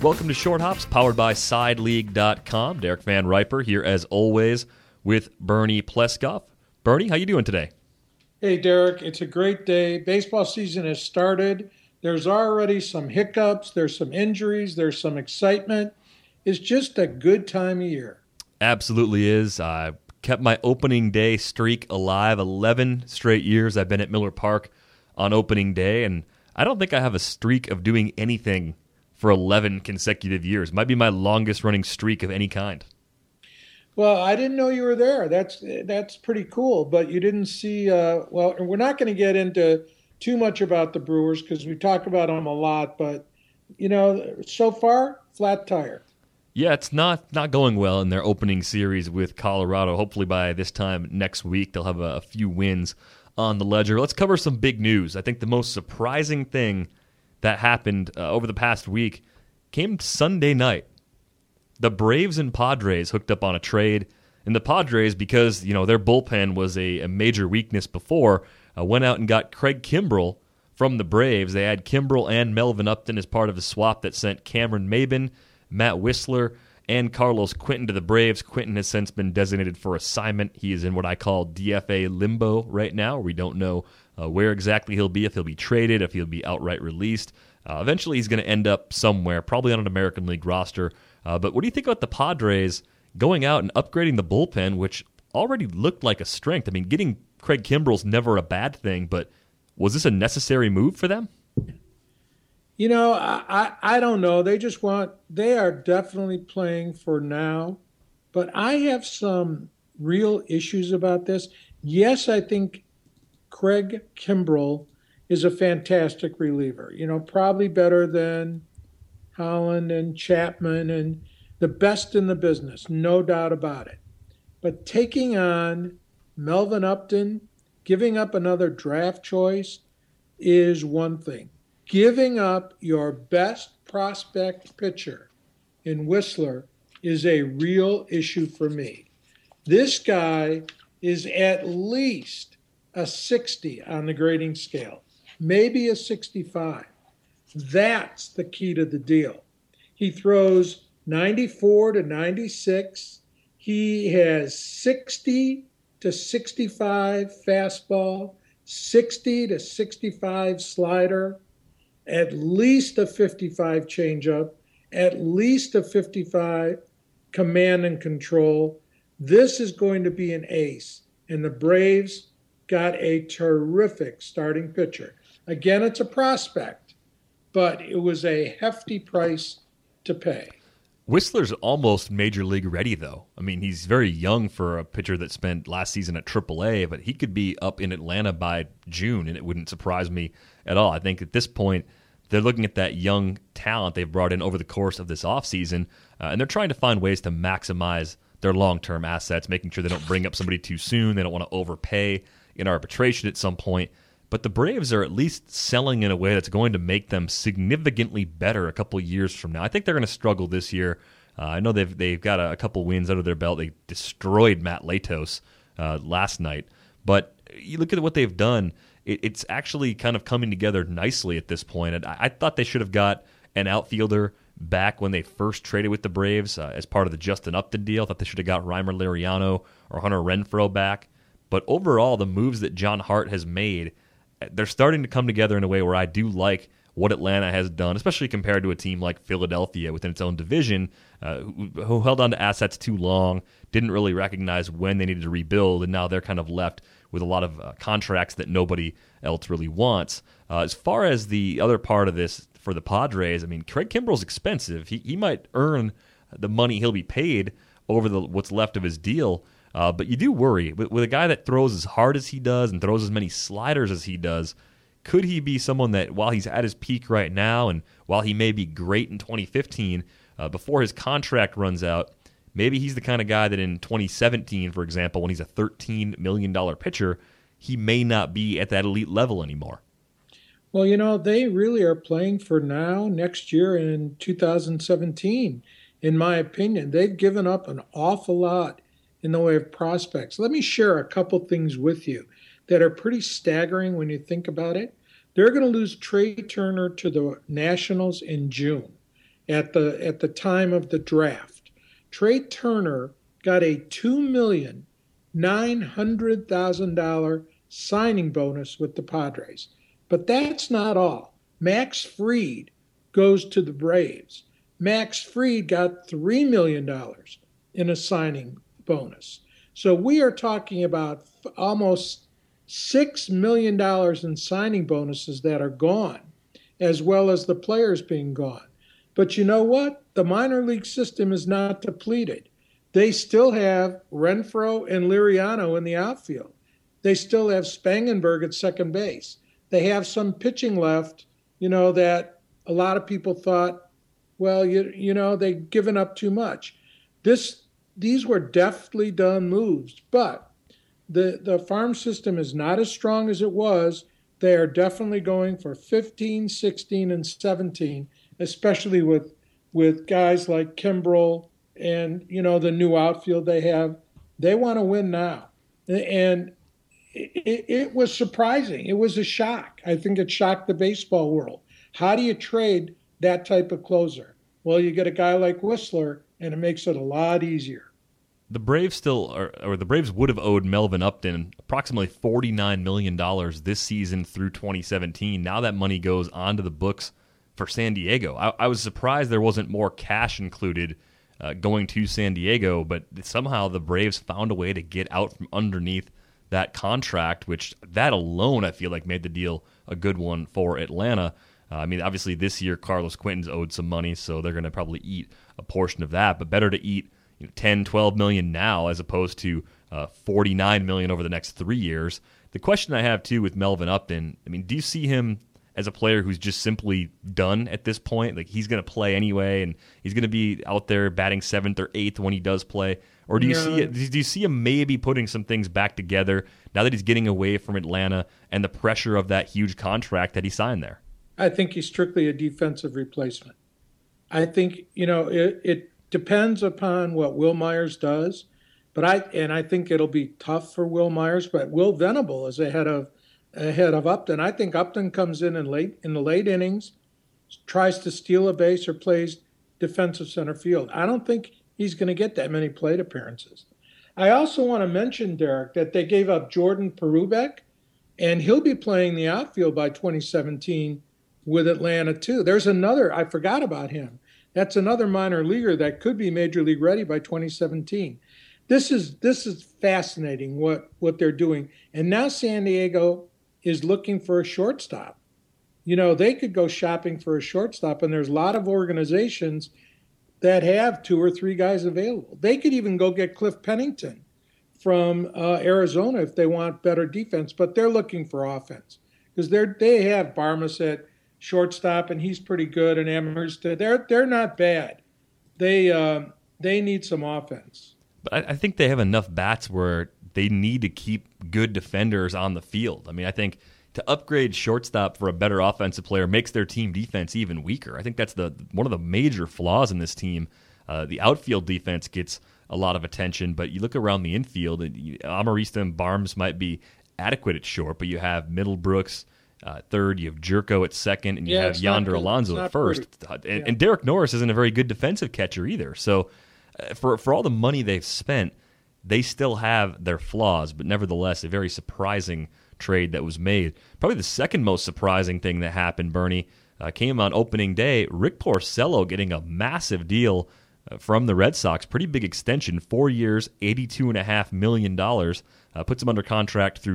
Welcome to Short Hops, powered by SideLeague.com. Derek Van Riper here, as always, with Bernie Pleskoff. Bernie, how you doing today? Hey, Derek. It's a great day. Baseball season has started. There's already some hiccups. There's some injuries. There's some excitement. It's just a good time of year. Absolutely is. I kept my opening day streak alive. 11 straight years I've been at Miller Park on opening day, and I don't think I have a streak of doing anything for 11 consecutive years. Might be my longest running streak of any kind. Well, I didn't know you were there. That's pretty cool. But you didn't see. Well, we're not going to get into too much about the Brewers because we talk about them a lot. But so far, flat tire. Yeah, it's not going well in their opening series with Colorado. Hopefully by this time next week, they'll have a few wins on the ledger. Let's cover some big news. I think the most surprising thing that happened over the past week came Sunday night. The Braves and Padres hooked up on a trade, and the Padres, because their bullpen was a major weakness before, went out and got Craig Kimbrel from the Braves. They had Kimbrel and Melvin Upton as part of a swap that sent Cameron Maybin, Matt Whistler, and Carlos Quentin to the Braves. Quentin has since been designated for assignment. He is in what I call DFA limbo right now. We don't know where exactly he'll be, if he'll be traded, if he'll be outright released. Eventually he's going to end up somewhere, probably on an American League roster. But what do you think about the Padres going out and upgrading the bullpen, which already looked like a strength? I mean, getting Craig Kimbrel's never a bad thing, but was this a necessary move for them? I don't know. They are definitely playing for now, but I have some real issues about this. Yes, I think Craig Kimbrel is a fantastic reliever, probably better than Holland and Chapman and the best in the business, no doubt about it. But taking on Melvin Upton, giving up another draft choice is one thing. Giving up your best prospect pitcher in Whistler is a real issue for me. This guy is at least a 60 on the grading scale, maybe a 65. That's the key to the deal. He throws 94 to 96. He has 60 to 65 fastball, 60 to 65 slider, at least a 55 changeup, at least a 55 command and control. This is going to be an ace. And the Braves got a terrific starting pitcher. Again, it's a prospect, but it was a hefty price to pay. Whistler's almost major league ready, though. I mean, he's very young for a pitcher that spent last season at AAA, but he could be up in Atlanta by June, and it wouldn't surprise me at all. I think at this point, they're looking at that young talent they've brought in over the course of this offseason, and they're trying to find ways to maximize their long-term assets, making sure they don't bring up somebody too soon. They don't want to overpay in arbitration at some point. But the Braves are at least selling in a way that's going to make them significantly better a couple years from now. I think they're going to struggle this year. I know they've got a couple wins under their belt. They destroyed Matt Latos last night. But you look at what they've done, it's actually kind of coming together nicely at this point. And I thought they should have got an outfielder back when they first traded with the Braves as part of the Justin Upton deal. I thought they should have got Reimer Liriano or Hunter Renfroe back. But overall, the moves that John Hart has made, they're starting to come together in a way where I do like what Atlanta has done, especially compared to a team like Philadelphia within its own division, who held on to assets too long, didn't really recognize when they needed to rebuild, and now they're kind of left with a lot of contracts that nobody else really wants. As far as the other part of this for the Padres, I mean, Craig Kimbrel's expensive. He might earn the money he'll be paid over what's left of his deal, but you do worry. With a guy that throws as hard as he does and throws as many sliders as he does, could he be someone that, while he's at his peak right now and while he may be great in 2015, before his contract runs out, maybe he's the kind of guy that in 2017, for example, when he's a $13 million pitcher, he may not be at that elite level anymore. Well, they really are playing for now, next year, in 2017, in my opinion. They've given up an awful lot in the way of prospects. Let me share a couple things with you that are pretty staggering when you think about it. They're going to lose Trey Turner to the Nationals in June. at the time of the draft. Trey Turner got a $2,900,000 signing bonus with the Padres. But that's not all. Max Fried goes to the Braves. Max Fried got $3 million in a signing bonus. So we are talking about almost $6 million in signing bonuses that are gone, as well as the players being gone. But you know what? The minor league system is not depleted. They still have Renfroe and Liriano in the outfield. They still have Spangenberg at second base. They have some pitching left, that a lot of people thought, well, they've given up too much. These were deftly done moves, but the farm system is not as strong as it was. They are definitely going for 15, 16, and 17, especially with guys like Kimbrel and, the new outfield they have. They want to win now. And it was surprising. It was a shock. I think it shocked the baseball world. How do you trade that type of closer? Well, you get a guy like Whistler, and it makes it a lot easier. The Braves the Braves would have owed Melvin Upton approximately $49 million this season through 2017. Now that money goes onto the books for San Diego. I was surprised there wasn't more cash included going to San Diego, but somehow the Braves found a way to get out from underneath that contract, which that alone I feel like made the deal a good one for Atlanta. Obviously this year Carlos Quentin's owed some money, so they're going to probably eat a portion of that, but better to eat 10, 12 million now as opposed to 49 million over the next 3 years. The question I have too with Melvin Upton, do you see him as a player who's just simply done at this point? Like he's going to play anyway, and he's going to be out there batting seventh or eighth when he does play, or do you see him maybe putting some things back together now that he's getting away from Atlanta and the pressure of that huge contract that he signed there? I think he's strictly a defensive replacement. I think it depends upon what Will Myers does, but I think it'll be tough for Will Myers. But Will Venable is ahead of Upton. I think Upton comes in the late innings, tries to steal a base or plays defensive center field. I don't think he's going to get that many plate appearances. I also want to mention, Derek, that they gave up Jordan Perubek, and he'll be playing the outfield by 2017 with Atlanta too. There's another, I forgot about him. That's another minor leaguer that could be major league ready by 2017. This is fascinating what they're doing. And now San Diego is looking for a shortstop. They could go shopping for a shortstop, and there's a lot of organizations that have 2 or 3 guys available. They could even go get Cliff Pennington from Arizona if they want better defense, but they're looking for offense because they have Barmas at shortstop, and he's pretty good, and Amherst, they're not bad. They need some offense. But I think they have enough bats where they need to keep good defenders on the field. I think to upgrade shortstop for a better offensive player makes their team defense even weaker. I think that's one of the major flaws in this team. The outfield defense gets a lot of attention, but you look around the infield, Amarista and Barnes might be adequate at short, but you have Middlebrooks third, you have Jerko at second, and you have Yonder Alonso at first. And Derek Norris isn't a very good defensive catcher either. So for all the money they've spent, they still have their flaws, but nevertheless, a very surprising trade that was made. Probably the second most surprising thing that happened, Bernie, came on opening day. Rick Porcello getting a massive deal from the Red Sox. Pretty big extension, 4 years, $82.5 million. Puts him under contract through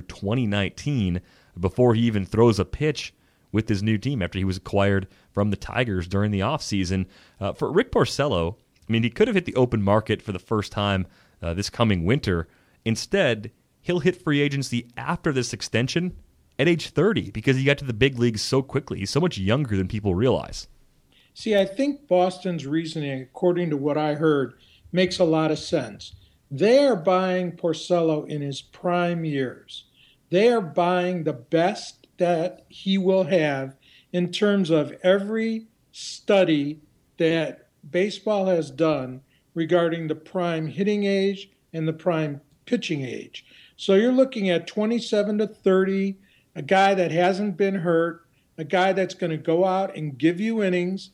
2019 before he even throws a pitch with his new team after he was acquired from the Tigers during the offseason. For Rick Porcello, he could have hit the open market for the first time this coming winter. Instead, he'll hit free agency after this extension at age 30 because he got to the big leagues so quickly. He's so much younger than people realize. See, I think Boston's reasoning, according to what I heard, makes a lot of sense. They are buying Porcello in his prime years. They are buying the best that he will have in terms of every study that baseball has done regarding the prime hitting age and the prime pitching age. So you're looking at 27 to 30, a guy that hasn't been hurt, a guy that's going to go out and give you innings,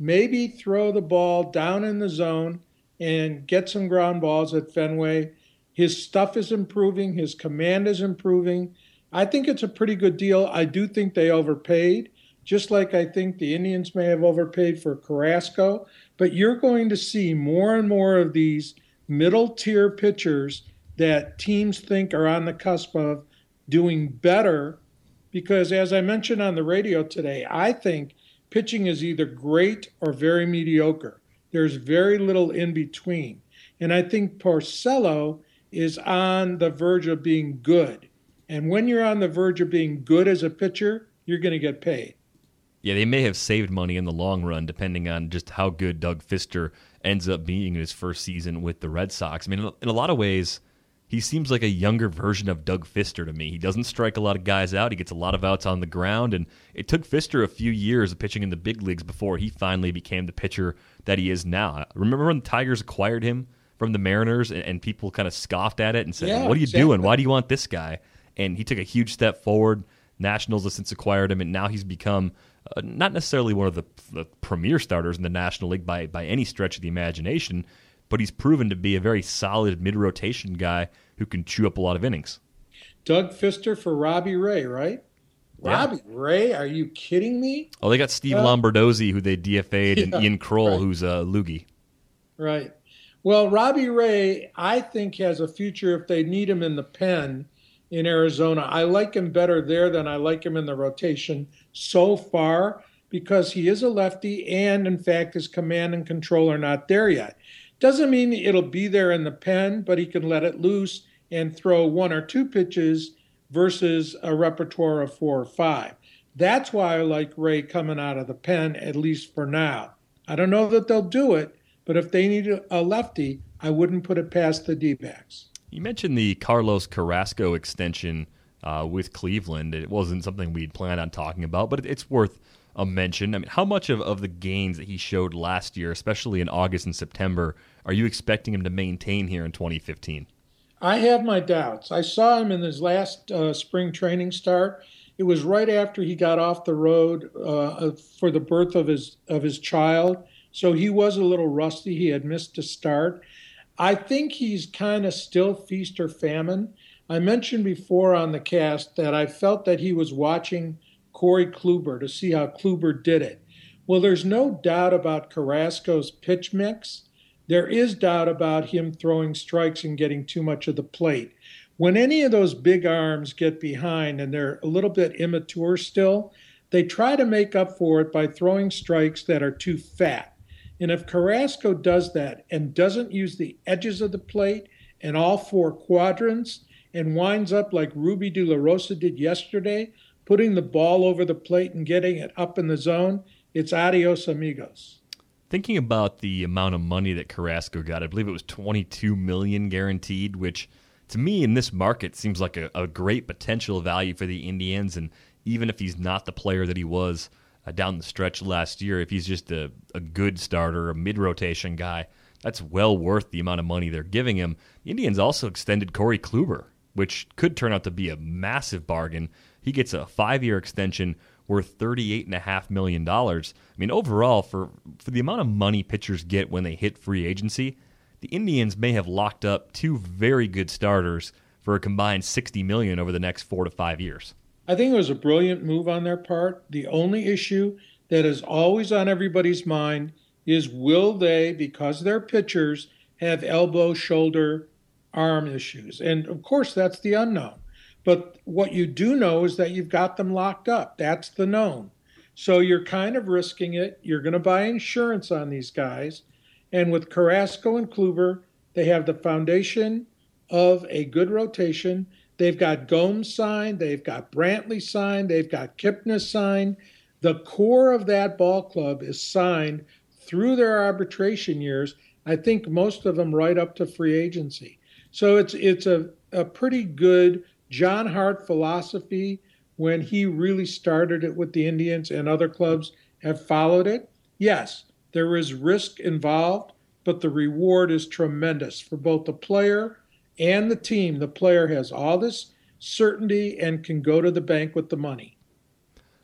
maybe throw the ball down in the zone and get some ground balls at Fenway. His stuff is improving. His command is improving. I think it's a pretty good deal. I do think they overpaid, just like I think the Indians may have overpaid for Carrasco. But you're going to see more and more of these middle-tier pitchers that teams think are on the cusp of doing better because, as I mentioned on the radio today, I think pitching is either great or very mediocre. There's very little in between. And I think Porcello is on the verge of being good. And when you're on the verge of being good as a pitcher, you're going to get paid. Yeah, they may have saved money in the long run, depending on just how good Doug Fister ends up being in his first season with the Red Sox. I mean, in a lot of ways, he seems like a younger version of Doug Fister to me. He doesn't strike a lot of guys out. He gets a lot of outs on the ground, and it took Fister a few years of pitching in the big leagues before he finally became the pitcher that he is now. Remember when the Tigers acquired him from the Mariners, and people kind of scoffed at it and said, what are you doing? Why do you want this guy? And he took a huge step forward. Nationals have since acquired him, and now he's become not necessarily one of the premier starters in the National League by any stretch of the imagination, but he's proven to be a very solid mid-rotation guy who can chew up a lot of innings. Doug Fister for Robbie Ray, right? Yeah. Robbie Ray? Are you kidding me? Oh, they got Steve Lombardozzi, who they DFA'd, and Ian Kroll, who's a loogie. Right. Well, Robbie Ray, I think, has a future if they need him in the pen in Arizona. I like him better there than I like him in the rotation so far because he is a lefty and, in fact, his command and control are not there yet. Doesn't mean it'll be there in the pen, but he can let it loose and throw one or two pitches versus a repertoire of 4 or 5. That's why I like Ray coming out of the pen, at least for now. I don't know that they'll do it, but if they need a lefty, I wouldn't put it past the D-backs. You mentioned the Carlos Carrasco extension with Cleveland. It wasn't something we'd planned on talking about, but it's worth a mention. I mean, how much of the gains that he showed last year, especially in August and September, are you expecting him to maintain here in 2015? I have my doubts. I saw him in his last spring training start. It was right after he got off the road for the birth of his child, so he was a little rusty. He had missed a start. I think he's kind of still feast or famine. I mentioned before on the cast that I felt that he was watching Corey Kluber to see how Kluber did it. Well, there's no doubt about Carrasco's pitch mix. There is doubt about him throwing strikes and getting too much of the plate. When any of those big arms get behind and they're a little bit immature still, they try to make up for it by throwing strikes that are too fat. And if Carrasco does that and doesn't use the edges of the plate and all 4 quadrants and winds up like Ruby De La Rosa did yesterday, putting the ball over the plate and getting it up in the zone, it's adios amigos. Thinking about the amount of money that Carrasco got, I believe it was $22 million guaranteed, which to me in this market seems like a great potential value for the Indians. And even if he's not the player that he was down the stretch last year, if he's just a good starter, a mid-rotation guy, that's well worth the amount of money they're giving him. The Indians also extended Corey Kluber, which could turn out to be a massive bargain. He gets a 5-year extension worth $38.5 million. I mean, overall, for the amount of money pitchers get when they hit free agency, the Indians may have locked up 2 very good starters for a combined $60 million over the next 4 to 5 years. I think it was a brilliant move on their part. The only issue that is always on everybody's mind is will they, because they're pitchers, have elbow, shoulder, arm issues? And, of course, that's the unknown. But what you do know is that you've got them locked up. That's the known. So you're kind of risking it. You're going to buy insurance on these guys. And with Carrasco and Kluber, they have the foundation of a good rotation. They've got Gomes signed. They've got Brantley signed. They've got Kipnis signed. The core of that ball club is signed through their arbitration years. I think most of them right up to free agency. So it's a pretty good John Hart philosophy when he really started it with the Indians, and other clubs have followed it. Yes, there is risk involved, but the reward is tremendous for both the player and the team. The player has all this certainty and can go to the bank with the money.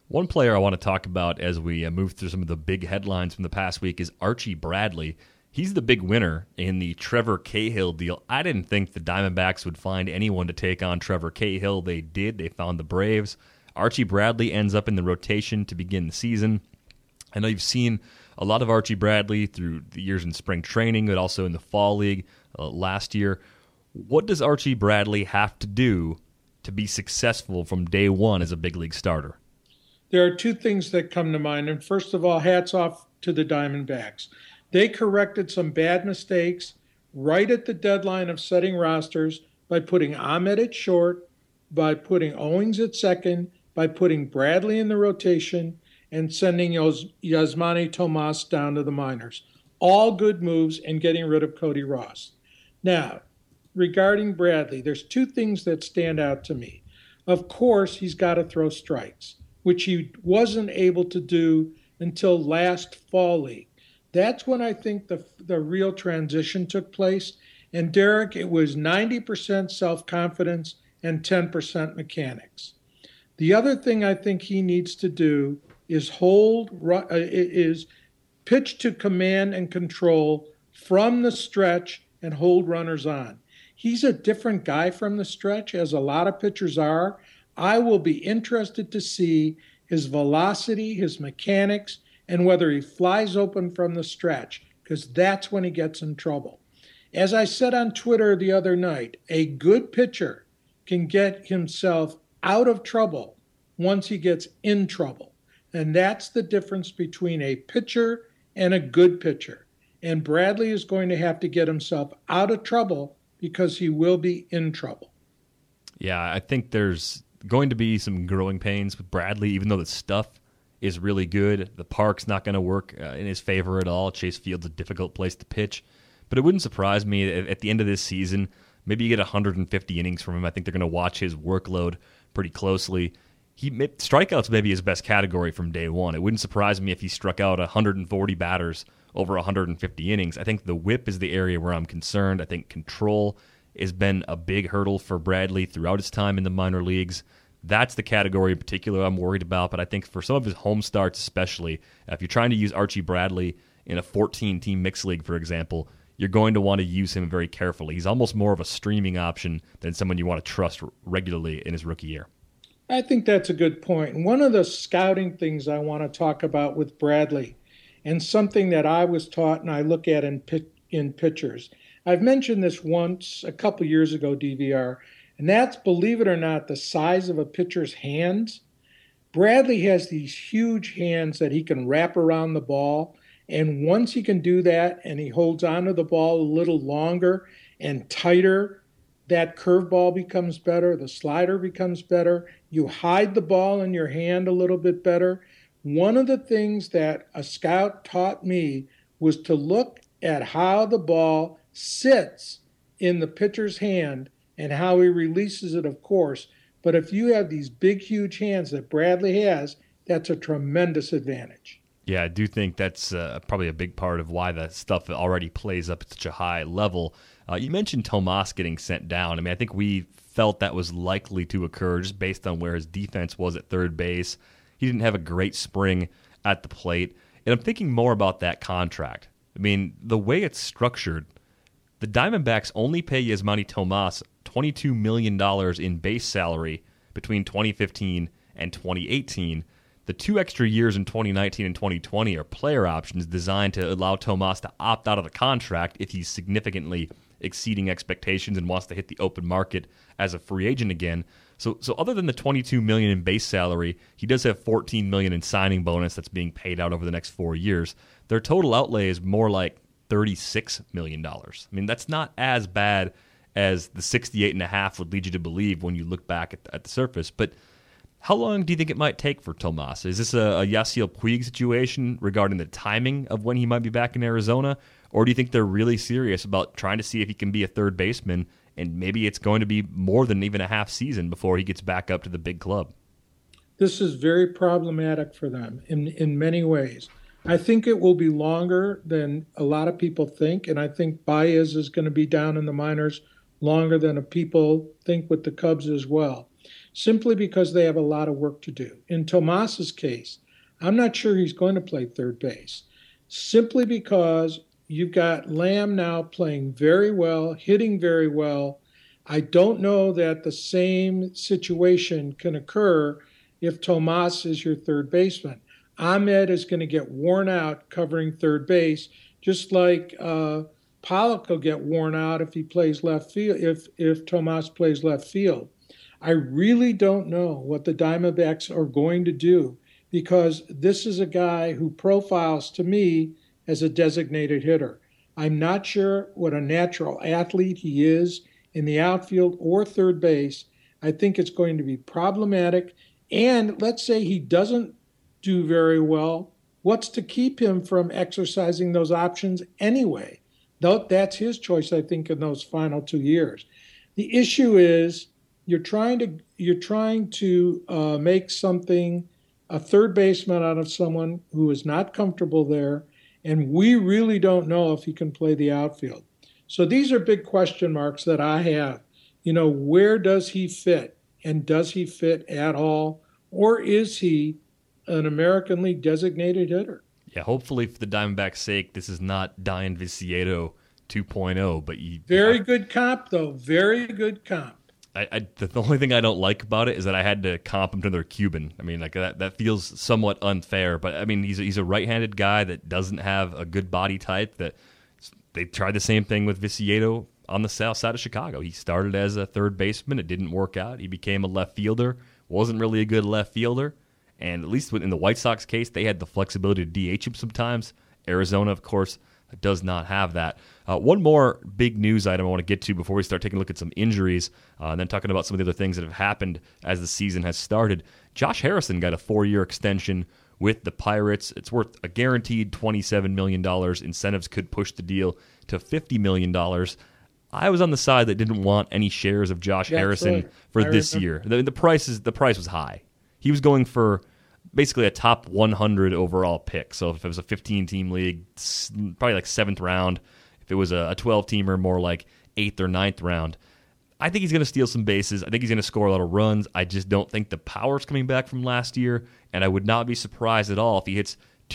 One player I want to talk about as we move through some of the big headlines from the past week is Archie Bradley. He's the big winner in the Trevor Cahill deal. I didn't think the Diamondbacks would find anyone to take on Trevor Cahill. They did. They found the Braves. Archie Bradley ends up in the rotation to begin the season. I know you've seen a lot of Archie Bradley through the years in spring training, but also in the fall league last year. What does Archie Bradley have to do to be successful from day one as a big league starter? There are two things that come to mind. And first of all, hats off to the Diamondbacks. They corrected some bad mistakes right at the deadline of setting rosters by putting Ahmed at short, by putting Owings at second, by putting Bradley in the rotation, and sending Yasmani Tomas down to the minors. All good moves, and getting rid of Cody Ross. Now, regarding Bradley, there's two things that stand out to me. Of course, he's got to throw strikes, which he wasn't able to do until last fall league. That's when I think the real transition took place. And Derek, it was 90% self-confidence and 10% mechanics. The other thing I think he needs to do is pitch to command and control from the stretch and hold runners on. He's a different guy from the stretch, as a lot of pitchers are. I will be interested to see his velocity, his mechanics, and whether he flies open from the stretch, because that's when he gets in trouble. As I said on Twitter the other night, a good pitcher can get himself out of trouble once he gets in trouble. And that's the difference between a pitcher and a good pitcher. And Bradley is going to have to get himself out of trouble because he will be in trouble. Yeah, I think there's going to be some growing pains with Bradley, even though the stuff is really good. The park's not going to work in his favor at all. Chase Field's a difficult place to pitch. But it wouldn't surprise me at the end of this season, maybe you get 150 innings from him. I think they're going to watch his workload pretty closely. Strikeouts may be his best category from day one. It wouldn't surprise me if he struck out 140 batters over 150 innings. I think the whip is the area where I'm concerned. I think control has been a big hurdle for Bradley throughout his time in the minor leagues. That's the category in particular I'm worried about, but I think for some of his home starts especially, if you're trying to use Archie Bradley in a 14-team mixed league, for example, you're going to want to use him very carefully. He's almost more of a streaming option than someone you want to trust regularly in his rookie year. I think that's a good point. And one of the scouting things I want to talk about with Bradley, and something that I was taught and I look at in pitchers. I've mentioned this once a couple years ago, DVR, and that's, believe it or not, the size of a pitcher's hands. Bradley has these huge hands that he can wrap around the ball, and once he can do that and he holds onto the ball a little longer and tighter, that curveball becomes better, the slider becomes better, you hide the ball in your hand a little bit better. One of the things that a scout taught me was to look at how the ball sits in the pitcher's hand and how he releases it, of course. But if you have these big, huge hands that Bradley has, that's a tremendous advantage. Yeah, I do think that's probably a big part of why the stuff already plays up at such a high level. You mentioned Tomas getting sent down. I mean, I think we felt that was likely to occur just based on where his defense was at third base. He didn't have a great spring at the plate. And I'm thinking more about that contract. I mean, the way it's structured, the Diamondbacks only pay Yasmani Tomas $22 million in base salary between 2015 and 2018. The 2 extra years in 2019 and 2020 are player options designed to allow Tomas to opt out of the contract if he's significantly exceeding expectations and wants to hit the open market as a free agent again. So other than the $22 million in base salary, he does have $14 million in signing bonus that's being paid out over the next 4 years. Their total outlay is more like $36 million. I mean, that's not as bad as the 68.5 would lead you to believe when you look back at the surface. But how long do you think it might take for Tomas? Is this a Yasiel Puig situation regarding the timing of when he might be back in Arizona? Or do you think they're really serious about trying to see if he can be a third baseman, and maybe it's going to be more than even a half season before he gets back up to the big club? This is very problematic for them in many ways. I think it will be longer than a lot of people think, and I think Baez is going to be down in the minors longer than people think with the Cubs as well. simply because they have a lot of work to do. In Tomas's case, I'm not sure he's going to play third base, simply because you've got Lamb now playing very well, hitting very well. I don't know that the same situation can occur if Tomas is your third baseman. Ahmed is going to get worn out covering third base, just like Pollock will get worn out if he plays left field, if Tomas plays left field. I really don't know what the Diamondbacks are going to do, because this is a guy who profiles to me as a designated hitter. I'm not sure what a natural athlete he is in the outfield or third base. I think it's going to be problematic. And let's say he doesn't do very well. What's to keep him from exercising those options anyway? That's his choice, I think, in those final 2 years. The issue is you're trying to make something, a third baseman out of someone who is not comfortable there, and we really don't know if he can play the outfield. So these are big question marks that I have. Where does he fit, and does he fit at all, or is he an American League designated hitter? Yeah, hopefully for the Diamondbacks' sake, this is not Dayan Viciedo 2.0. But very good comp, though. Very good comp. The only thing I don't like about it is that I had to comp him to their Cuban. I mean, like that feels somewhat unfair. But I mean, he's a right-handed guy that doesn't have a good body type. That they tried the same thing with Viciedo on the south side of Chicago. He started as a third baseman. It didn't work out. He became a left fielder. Wasn't really a good left fielder. And at least in the White Sox case, they had the flexibility to DH him sometimes. Arizona, of course, does not have that. One more big news item I want to get to before we start taking a look at some injuries, and then talking about some of the other things that have happened as the season has started. Josh Harrison got a 4-year extension with the Pirates. It's worth a guaranteed $27 million. Incentives could push the deal to $50 million. I was on the side that didn't want any shares of Josh Harrison for this year. The price was high. He was going for basically a top 100 overall pick. So if it was a 15-team league, probably like 7th round. If it was a 12-teamer, more like 8th or 9th round. I think he's going to steal some bases. I think he's going to score a lot of runs. I just don't think the power's coming back from last year, and I would not be surprised at all if he hits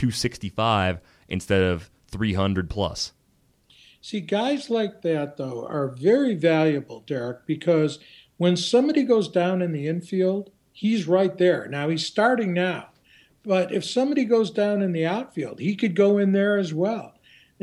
265 instead of 300 plus. See, guys like that, though, are very valuable, Derek, because when somebody goes down in the infield, he's right there. Now, he's starting now. But if somebody goes down in the outfield, he could go in there as well.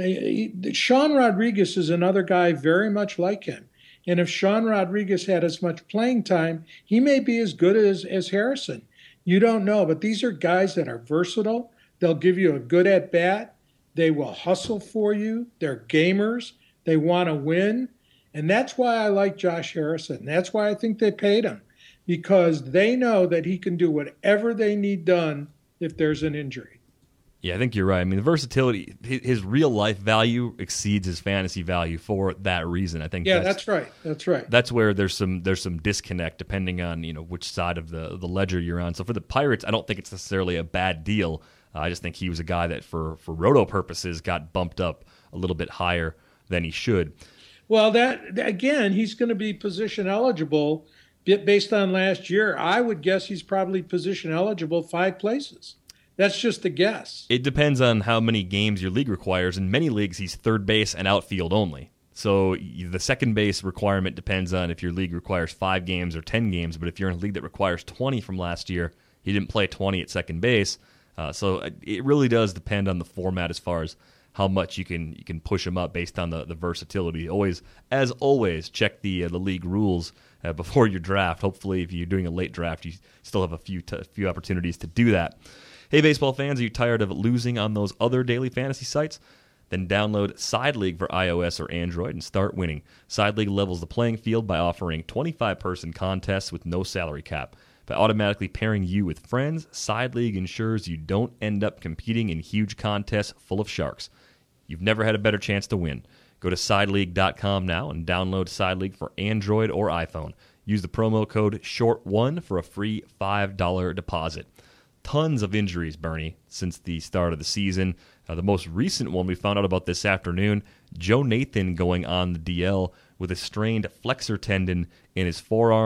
Sean Rodriguez is another guy very much like him. And if Sean Rodriguez had as much playing time, he may be as good as Harrison. You don't know. But these are guys that are versatile. They'll give you a good at-bat. They will hustle for you. They're gamers. They want to win. And that's why I like Josh Harrison. That's why I think they paid him. Because they know that he can do whatever they need done if there's an injury. Yeah, I think you're right. I mean, the versatility, his real-life value exceeds his fantasy value for that reason. I think. Yeah, that's right. That's right. That's where there's some disconnect depending on which side of the ledger you're on. So for the Pirates, I don't think it's necessarily a bad deal. I just think he was a guy that for roto purposes got bumped up a little bit higher than he should. Well, that again, he's going to be position eligible based on last year. I would guess he's probably position eligible 5 places. That's just a guess. It depends on how many games your league requires. In many leagues, he's third base and outfield only. So the second base requirement depends on if your league requires 5 games or 10 games. But if you're in a league that requires 20 from last year, he didn't play 20 at second base. So it really does depend on the format as far as how much you can push him up based on the versatility. As always, check the league rules before your draft. Hopefully, if you're doing a late draft, you still have a few opportunities to do that. Hey, baseball fans, are you tired of losing on those other daily fantasy sites? Then download Side League for iOS or Android and start winning. Side League levels the playing field by offering 25-person contests with no salary cap. By automatically pairing you with friends, Side League ensures you don't end up competing in huge contests full of sharks. You've never had a better chance to win. Go to SideLeague.com now and download Side League for Android or iPhone. Use the promo code SHORT1 for a free $5 deposit. Tons of injuries, Bernie, since the start of the season. The most recent one we found out about this afternoon, Joe Nathan going on the DL with a strained flexor tendon in his forearm.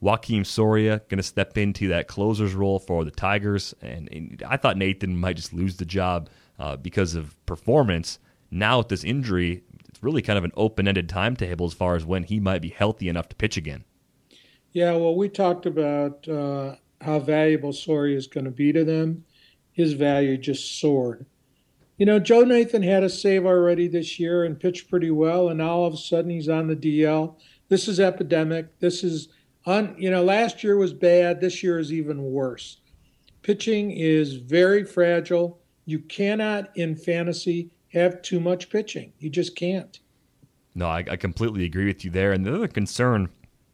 Joakim Soria going to step into that closer's role for the Tigers, and I thought Nathan might just lose the job because of performance. Now with this injury, it's really kind of an open-ended timetable as far as when he might be healthy enough to pitch again. Yeah, well, we talked about how valuable Soria is going to be to them. His value just soared. You know, Joe Nathan had a save already this year and pitched pretty well, and now all of a sudden he's on the DL. This is epidemic. This is, last year was bad. This year is even worse. Pitching is very fragile. You cannot, in fantasy, have too much pitching. You just can't. No, I completely agree with you there. And the other concern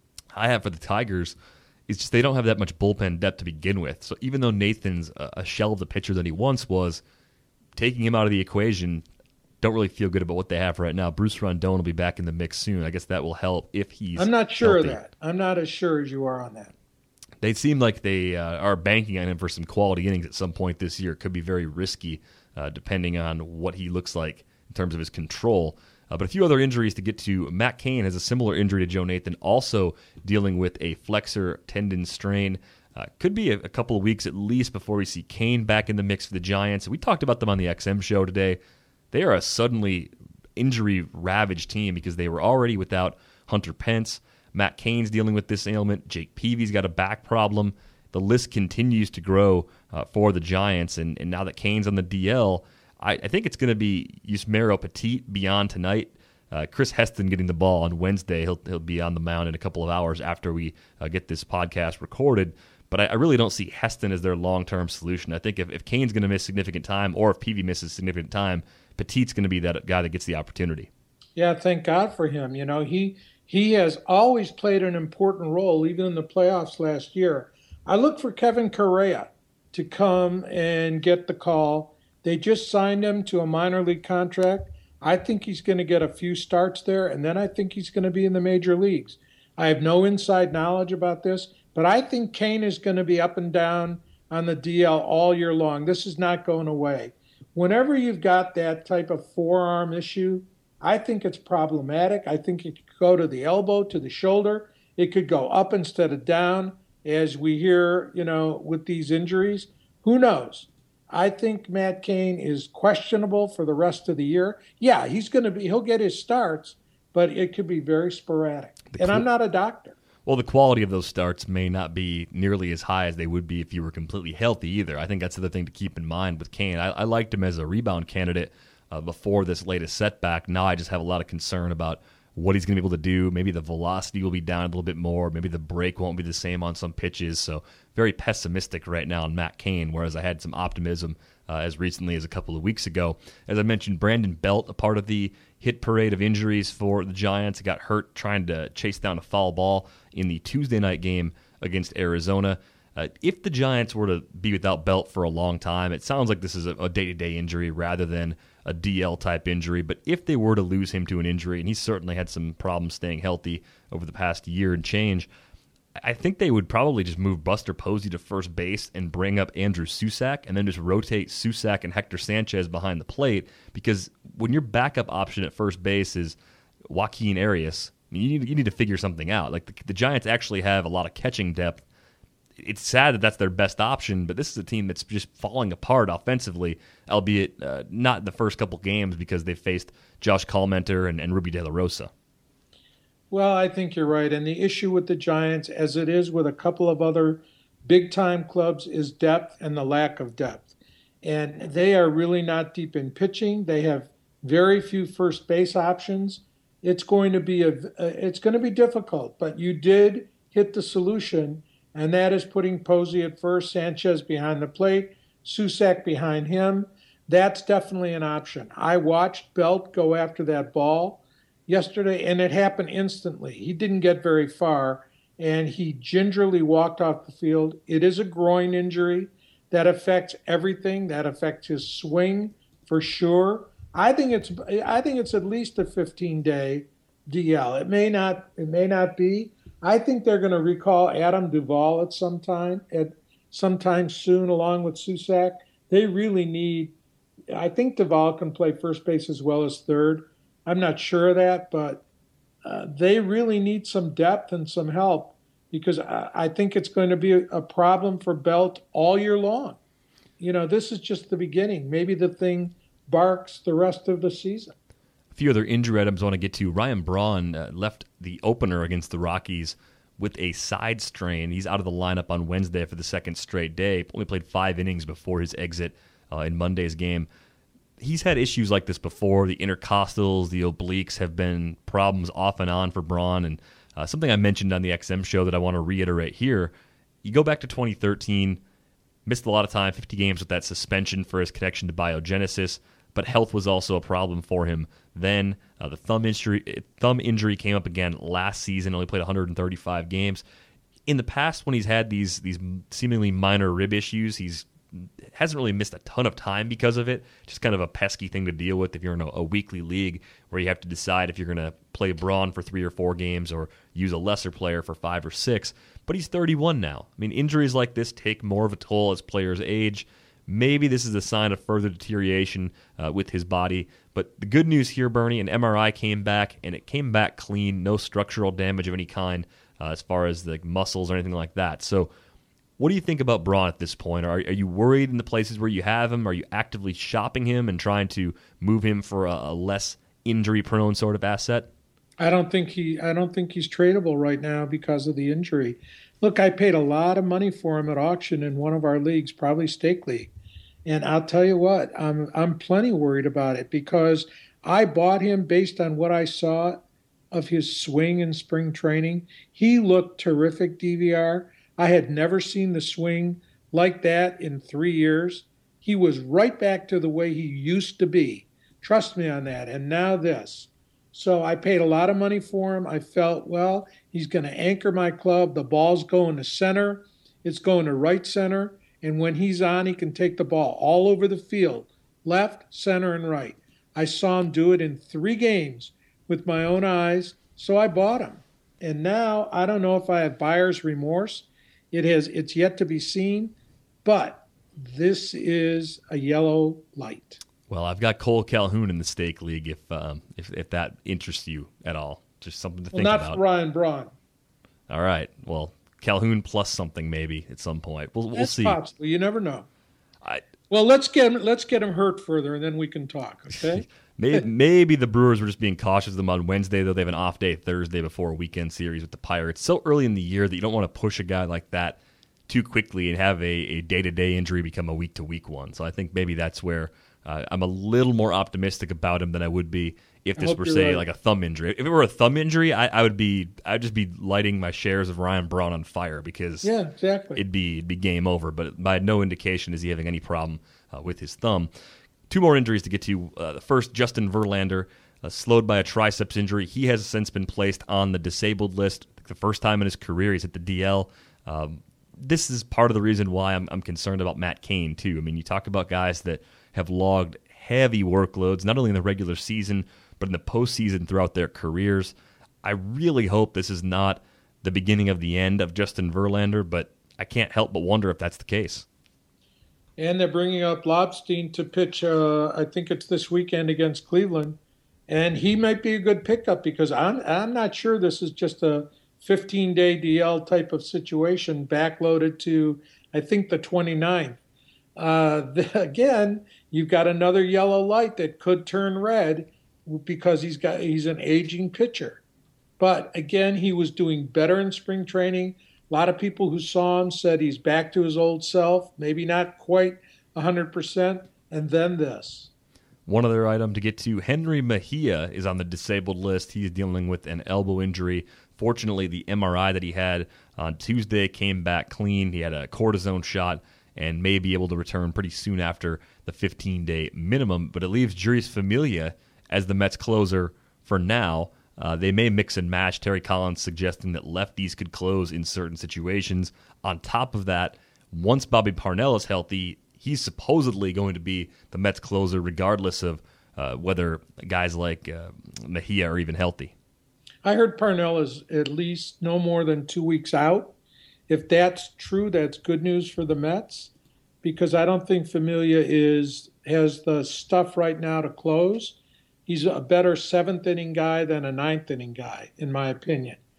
I have for the Tigers is just they don't have that much bullpen depth to begin with. So even though Nathan's a shell of the pitcher that he once was, taking him out of the equation, don't really feel good about what they have right now. Bruce Rondon will be back in the mix soon. I guess that will help if he's I'm not sure healthy. of that. I'm not as sure as you are on that. They seem like they are banking on him for some quality innings at some point this year. It could be very risky depending on what he looks like in terms of his control. But a few other injuries to get to. Matt Cain has a similar injury to Joe Nathan, also dealing with a flexor tendon strain. Could be a couple of weeks at least before we see Cain back in the mix for the Giants. We talked about them on the XM show today. They are a suddenly injury-ravaged team because they were already without Hunter Pence. Matt Cain's dealing with this ailment. Jake Peavy's got a back problem. The list continues to grow for the Giants, and now that Cain's on the DL, I think it's going to be Yusmeiro Petit beyond tonight. Chris Heston getting the ball on Wednesday. He'll be on the mound in a couple of hours after we get this podcast recorded. But I really don't see Heston as their long-term solution. I think if Cain's going to miss significant time, or if Peavy misses significant time, Petit's going to be that guy that gets the opportunity. Yeah, thank God for him. You know, he has always played an important role, even in the playoffs last year. I look for Kevin Correa to come and get the call. They just signed him to a minor league contract. I think he's going to get a few starts there, and then I think he's going to be in the major leagues. I have no inside knowledge about this, but I think Cain is going to be up and down on the DL all year long. This is not going away. Whenever you've got that type of forearm issue, I think it's problematic. I think it could go to the elbow, to the shoulder. It could go up instead of down, as we hear, with these injuries. Who knows? I think Matt Cain is questionable for the rest of the year. Yeah, he'll get his starts, but it could be very sporadic. And I'm not a doctor. Well, the quality of those starts may not be nearly as high as they would be if you were completely healthy either. I think that's the other thing to keep in mind with Cain. I liked him as a rebound candidate before this latest setback. Now I just have a lot of concern about what he's going to be able to do. Maybe the velocity will be down a little bit more. Maybe the break won't be the same on some pitches. So very pessimistic right now on Matt Cain, whereas I had some optimism as recently as a couple of weeks ago. As I mentioned, Brandon Belt, a part of the hit parade of injuries for the Giants, got hurt trying to chase down a foul ball in the Tuesday night game against Arizona. If the Giants were to be without Belt for a long time, it sounds like this is a day-to-day injury rather than a DL-type injury. But if they were to lose him to an injury, and he's certainly had some problems staying healthy over the past year and change, I think they would probably just move Buster Posey to first base and bring up Andrew Susac and then just rotate Susac and Hector Sanchez behind the plate, because when your backup option at first base is Joaquin Arias, you need to figure something out. Like the Giants actually have a lot of catching depth. It's sad that that's their best option, but this is a team that's just falling apart offensively, albeit not in the first couple games because they've faced Josh Collmenter and Ruby De La Rosa. Well, I think you're right. And the issue with the Giants, as it is with a couple of other big-time clubs, is depth and the lack of depth. And they are really not deep in pitching. They have very few first base options. It's going to be difficult, but you did hit the solution, and that is putting Posey at first, Sanchez behind the plate, Susac behind him. That's definitely an option. I watched Belt go after that ball yesterday, and it happened instantly. He didn't get very far, and he gingerly walked off the field. It is a groin injury that affects everything. That affects his swing for sure. I think it's at least a 15-day DL. It may not be. I think they're going to recall Adam Duvall at sometime soon, along with Susac. They really need. I think Duvall can play first base as well as third. I'm not sure of that, but they really need some depth and some help because I think it's going to be a problem for Belt all year long. This is just the beginning. Maybe the thing barks the rest of the season. A few other injury items I want to get to. Ryan Braun left the opener against the Rockies with a side strain. He's out of the lineup on Wednesday for the second straight day. Only played 5 innings before his exit in Monday's game. He's had issues like this before. The intercostals, the obliques have been problems off and on for Braun. And something I mentioned on the XM show that I want to reiterate here, you go back to 2013, missed a lot of time, 50 games with that suspension for his connection to biogenesis, but health was also a problem for him then. The thumb injury came up again last season, only played 135 games. In the past, when he's had these seemingly minor rib issues, he's hasn't really missed a ton of time because of it. Just kind of a pesky thing to deal with if you're in a weekly league where you have to decide if you're going to play Braun for 3 or 4 games or use a lesser player for 5 or 6. But he's 31 now. I mean, injuries like this take more of a toll as players age. Maybe this is a sign of further deterioration with his body. But the good news here, Bernie, an MRI came back, and it came back clean. No structural damage of any kind as far as the muscles or anything like that. So what do you think about Braun at this point? Are you worried in the places where you have him? Are you actively shopping him and trying to move him for a less injury-prone sort of asset? I don't think he's tradable right now because of the injury. Look, I paid a lot of money for him at auction in one of our leagues, probably Stake League. And I'll tell you what, I'm plenty worried about it because I bought him based on what I saw of his swing in spring training. He looked terrific, DVR. I had never seen the swing like that in 3 years. He was right back to the way he used to be. Trust me on that. And now this. So I paid a lot of money for him. I felt, well, he's going to anchor my club. The ball's going to center. It's going to right center. And when he's on, he can take the ball all over the field, left, center, and right. I saw him do it in 3 games with my own eyes, so I bought him. And now I don't know if I have buyer's remorse. It's yet to be seen, but this is a yellow light. Well, I've got Cole Calhoun in the Stake League if that interests you at all. Just something to think about. Not for Ryan Braun. All right. Well, Calhoun plus something maybe at some point. We'll see. Possible. You never know. Well, let's get him hurt further, and then we can talk, okay? Maybe the Brewers were just being cautious of them on Wednesday, though they have an off day Thursday before a weekend series with the Pirates. So early in the year that you don't want to push a guy like that too quickly and have a day-to-day injury become a week-to-week one. So I think maybe that's where I'm a little more optimistic about him than I would be if this were, say, right, like a thumb injury. If it were a thumb injury, I'd just be lighting my shares of Ryan Braun on fire because exactly. it'd be game over. But by no indication is he having any problem with his thumb. 2 more injuries to get to. The first, Justin Verlander, slowed by a triceps injury. He has since been placed on the disabled list. The first time in his career he's hit the DL. This is part of the reason why I'm concerned about Matt Cain, too. I mean, you talk about guys that have logged heavy workloads, not only in the regular season, but in the postseason throughout their careers. I really hope this is not the beginning of the end of Justin Verlander, but I can't help but wonder if that's the case. And they're bringing up Lobstein to pitch, I think it's this weekend against Cleveland. And he might be a good pickup because I'm not sure this is just a 15-day DL type of situation, backloaded to, I think, the 29th. Again, you've got another yellow light that could turn red because he's an aging pitcher. But again, he was doing better in spring training. A lot of people who saw him said he's back to his old self, maybe not quite 100%, and then this. One other item to get to, Henry Mejia is on the disabled list. He's dealing with an elbow injury. Fortunately, the MRI that he had on Tuesday came back clean. He had a cortisone shot and may be able to return pretty soon after the 15-day minimum, but it leaves Jeurys Familia as the Mets closer for now. They may mix and match. Terry Collins suggesting that lefties could close in certain situations. On top of that, once Bobby Parnell is healthy, he's supposedly going to be the Mets closer regardless of whether guys like Mejia are even healthy. I heard Parnell is at least no more than 2 weeks out. If that's true, that's good news for the Mets because I don't think Familia has the stuff right now to close. He's a better 7th inning guy than a 9th inning guy, in my opinion.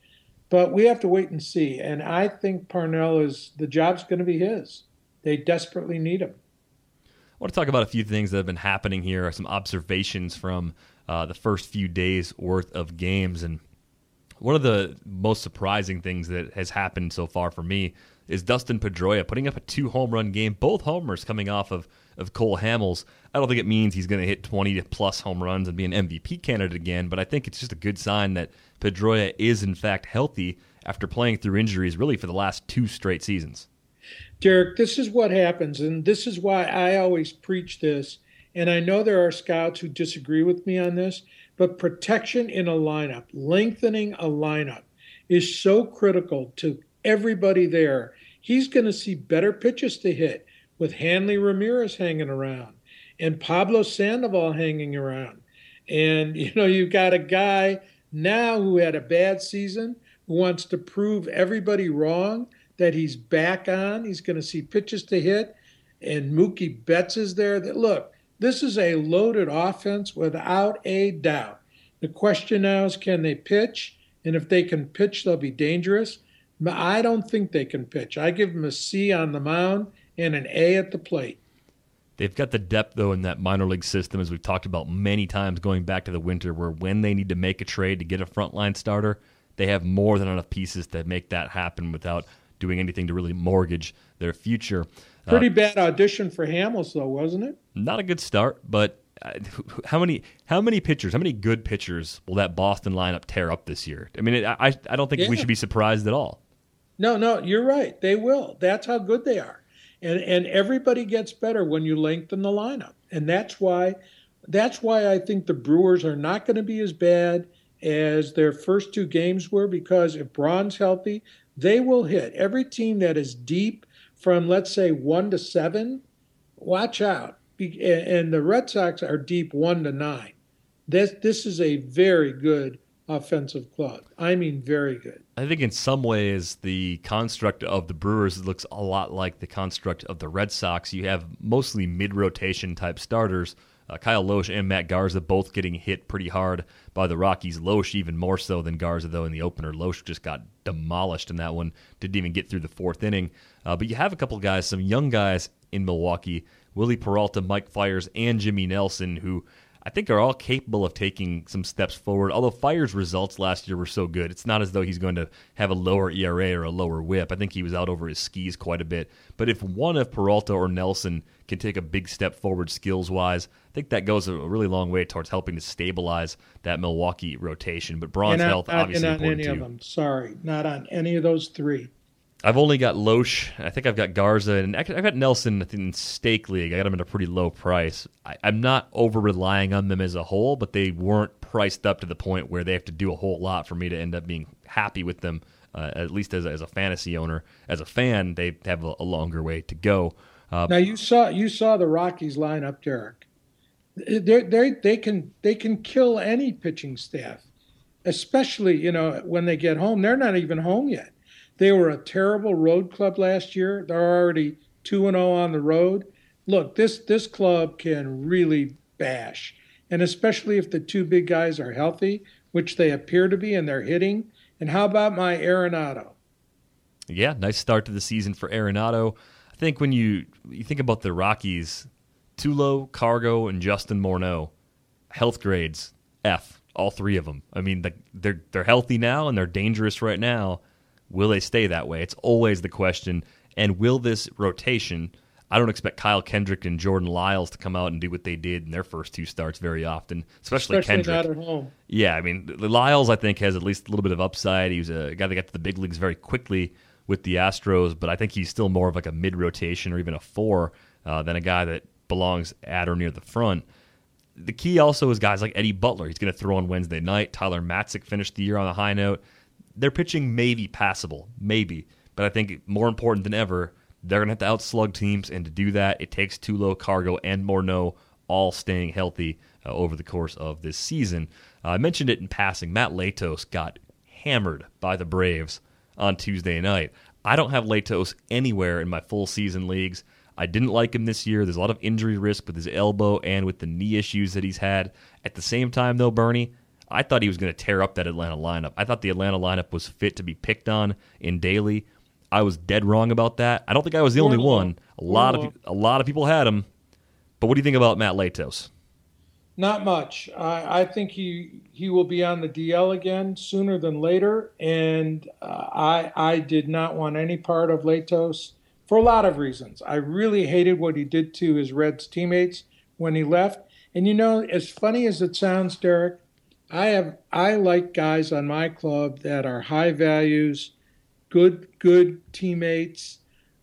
But we have to wait and see. And I think Parnell the job's going to be his. They desperately need him. I want to talk about a few things that have been happening here, some observations from the first few days worth of games. And one of the most surprising things that has happened so far for me is Dustin Pedroia putting up a 2-home-run game, both homers coming off of Cole Hamels. I don't think it means he's going to hit 20-plus home runs and be an MVP candidate again, but I think it's just a good sign that Pedroia is, in fact, healthy after playing through injuries really for the last 2 straight seasons. Derek, this is what happens, and this is why I always preach this, and I know there are scouts who disagree with me on this, but protection in a lineup, lengthening a lineup, is so critical to everybody there. He's going to see better pitches to hit with Hanley Ramirez hanging around and Pablo Sandoval hanging around. And, you've got a guy now who had a bad season who wants to prove everybody wrong that he's back on. He's going to see pitches to hit. And Mookie Betts is there. Look, this is a loaded offense without a doubt. The question now is, can they pitch? And if they can pitch, they'll be dangerous. But I don't think they can pitch. I give them a C on the mound and an A at the plate. They've got the depth, though, in that minor league system, as we've talked about many times going back to the winter, where when they need to make a trade to get a frontline starter, they have more than enough pieces to make that happen without doing anything to really mortgage their future. Pretty bad audition for Hamels, though, wasn't it? Not a good start, but how many pitchers, how many good pitchers will that Boston lineup tear up this year? I mean, I don't think we should be surprised at all. No, you're right. They will. That's how good they are. And everybody gets better when you lengthen the lineup. And that's why I think the Brewers are not going to be as bad as their first 2 games were, because if Braun's healthy, they will hit. Every team that is deep from, let's say, 1 to 7, watch out. And the Red Sox are deep 1 to 9. This is a very good offensive club. I mean, very good. I think in some ways the construct of the Brewers looks a lot like the construct of the Red Sox. You have mostly mid-rotation type starters, Kyle Lohse and Matt Garza both getting hit pretty hard by the Rockies. Lohse even more so than Garza, though, in the opener. Lohse just got demolished in that one, didn't even get through the 4th inning. But you have a couple guys, some young guys in Milwaukee, Willie Peralta, Mike Fiers, and Jimmy Nelson, who I think are all capable of taking some steps forward. Although Fiers' results last year were so good, it's not as though he's going to have a lower ERA or a lower whip. I think he was out over his skis quite a bit. But if one of Peralta or Nelson can take a big step forward skills-wise, I think that goes a really long way towards helping to stabilize that Milwaukee rotation. But Braun's health obviously important too. Not on any of them. Sorry, not on any of those 3. I've only got Lohse. I think I've got Garza, and I've got Nelson in Stake League. I got them at a pretty low price. I'm not over-relying on them as a whole, but they weren't priced up to the point where they have to do a whole lot for me to end up being happy with them, at least as a fantasy owner. As a fan, they have a longer way to go. Now, you saw the Rockies lineup, Derek. They can kill any pitching staff, especially when they get home. They're not even home yet. They were a terrible road club last year. They're already 2-0 on the road. Look, this club can really bash, and especially if the 2 big guys are healthy, which they appear to be, and they're hitting. And how about my Arenado? Yeah, nice start to the season for Arenado. I think when you think about the Rockies, Tulo, Cargo, and Justin Morneau, health grades F, all 3 of them. I mean, they're healthy now and they're dangerous right now. Will they stay that way? It's always the question. And will this rotation, I don't expect Kyle Kendrick and Jordan Lyles to come out and do what they did in their first 2 starts very often, especially Kendrick. Not at home. Yeah, I mean, Lyles, I think, has at least a little bit of upside. He was a guy that got to the big leagues very quickly with the Astros, but I think he's still more of like a mid-rotation or even a 4 than a guy that belongs at or near the front. The key also is guys like Eddie Butler. He's going to throw on Wednesday night. Tyler Matzik finished the year on a high note. Their pitching may be passable, maybe, but I think more important than ever, they're going to have to outslug teams, and to do that, it takes Tulo, Cargo, and Morneau all staying healthy over the course of this season. I mentioned it in passing. Matt Latos got hammered by the Braves on Tuesday night. I don't have Latos anywhere in my full season leagues. I didn't like him this year. There's a lot of injury risk with his elbow and with the knee issues that he's had. At the same time, though, Bernie, I thought he was going to tear up that Atlanta lineup. I thought the Atlanta lineup was fit to be picked on in daily. I was dead wrong about that. I don't think I was the only one. A lot of people had him. But what do you think about Matt Latos? Not much. I think he will be on the DL again sooner than later, and I did not want any part of Latos for a lot of reasons. I really hated what he did to his Reds teammates when he left. And as funny as it sounds, Derek, I like guys on my club that are high values, good teammates,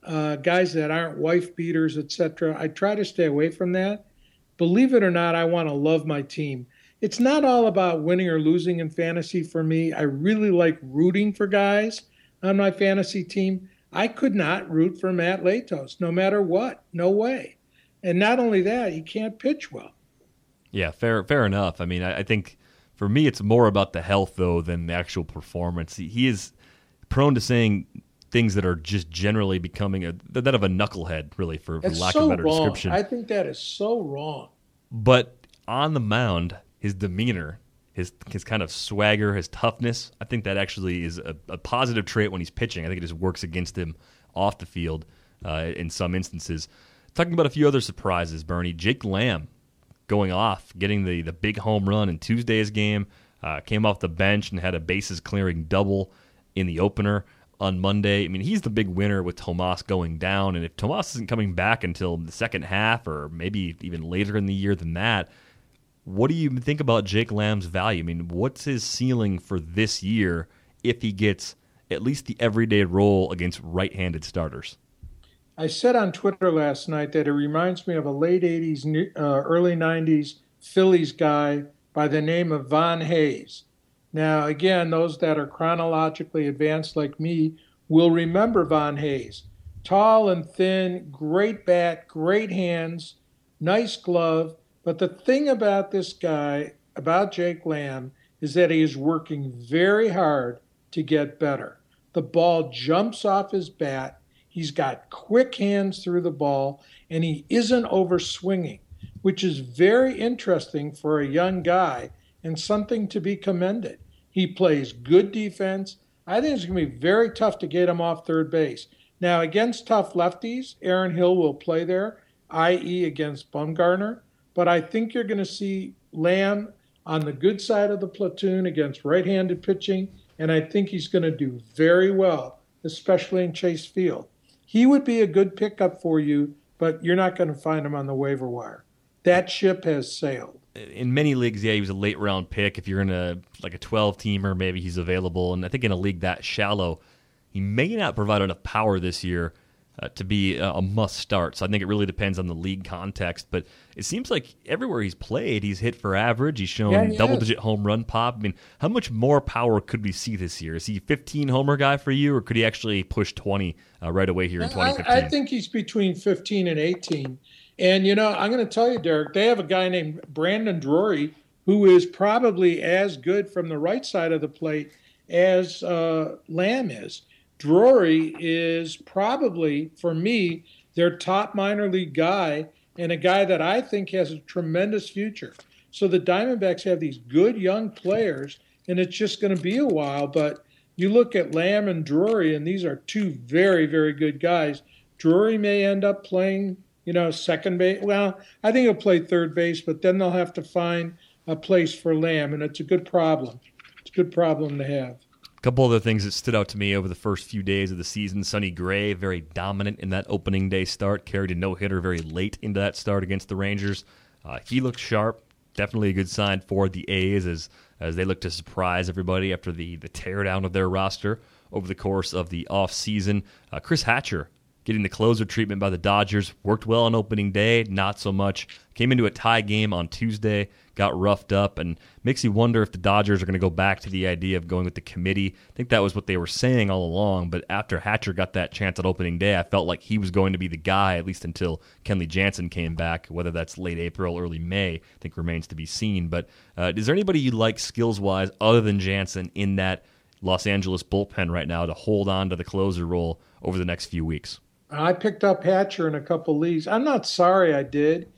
guys that aren't wife beaters, etc. I try to stay away from that. Believe it or not, I want to love my team. It's not all about winning or losing in fantasy for me. I really like rooting for guys on my fantasy team. I could not root for Matt Latos, no matter what. No way. And not only that, he can't pitch well. Yeah, fair enough. I mean, I think for me it's more about the health, though, than the actual performance. He is prone to saying things that are just generally becoming that of a knucklehead, really, for lack of a better description. I think that is so wrong. But on the mound, his demeanor, his kind of swagger, his toughness, I think that actually is a positive trait when he's pitching. I think it just works against him off the field in some instances. Talking about a few other surprises, Bernie, Jake Lamb going off, getting the big home run in Tuesday's game, came off the bench and had a bases-clearing double in the opener on Monday. I mean, he's the big winner with Tomas going down, and if Tomas isn't coming back until the second half or maybe even later in the year than that, what do you think about Jake Lamb's value? I mean, what's his ceiling for this year if he gets at least the everyday role against right-handed starters? I said on Twitter last night that it reminds me of a late 80s, early 90s Phillies guy by the name of Von Hayes. Now, again, those that are chronologically advanced like me will remember Von Hayes. Tall and thin, great bat, great hands, nice glove. But the thing about this guy, about Jake Lamb, is that he is working very hard to get better. The ball jumps off his bat. He's got quick hands through the ball, and he isn't overswinging, which is very interesting for a young guy and something to be commended. He plays good defense. I think it's going to be very tough to get him off third base. Now, against tough lefties, Aaron Hill will play there, i.e. against Bumgarner. But I think you're going to see Lamb on the good side of the platoon against right-handed pitching, and I think he's going to do very well, especially in Chase Field. He would be a good pickup for you, but you're not going to find him on the waiver wire. That ship has sailed. In many leagues, yeah, he was a late-round pick. If you're in a 12-teamer, maybe he's available. And I think in a league that shallow, he may not provide enough power this year to be a must-start. So I think it really depends on the league context. But it seems like everywhere he's played, he's hit for average. He's shown double-digit home run pop. I mean, how much more power could we see this year? Is he a 15-homer guy for you, or could he actually push 20 right away here in 2015? I think he's between 15 and 18. And, I'm going to tell you, Derek, they have a guy named Brandon Drury who is probably as good from the right side of the plate as Lamb is. Drury is probably, for me, their top minor league guy and a guy that I think has a tremendous future. So the Diamondbacks have these good young players, and it's just going to be a while. But you look at Lamb and Drury, and these are two very, very good guys. Drury may end up playing second base. Well, I think he'll play third base, but then they'll have to find a place for Lamb, and it's a good problem. It's a good problem to have. A couple other things that stood out to me over the first few days of the season. Sonny Gray, very dominant in that opening day start, carried a no-hitter very late into that start against the Rangers. He looked sharp. Definitely a good sign for the A's as they look to surprise everybody after the teardown of their roster over the course of the offseason. Chris Hatcher, getting the closer treatment by the Dodgers, worked well on opening day, not so much. Came into a tie game on Tuesday, got roughed up, and makes you wonder if the Dodgers are going to go back to the idea of going with the committee. I think that was what they were saying all along, but after Hatcher got that chance at opening day, I felt like he was going to be the guy, at least until Kenley Jansen came back. Whether that's late April, early May, I think remains to be seen. But is there anybody you like skills-wise other than Jansen in that Los Angeles bullpen right now to hold on to the closer role over the next few weeks? I picked up Hatcher in a couple leagues. I'm not sorry I did.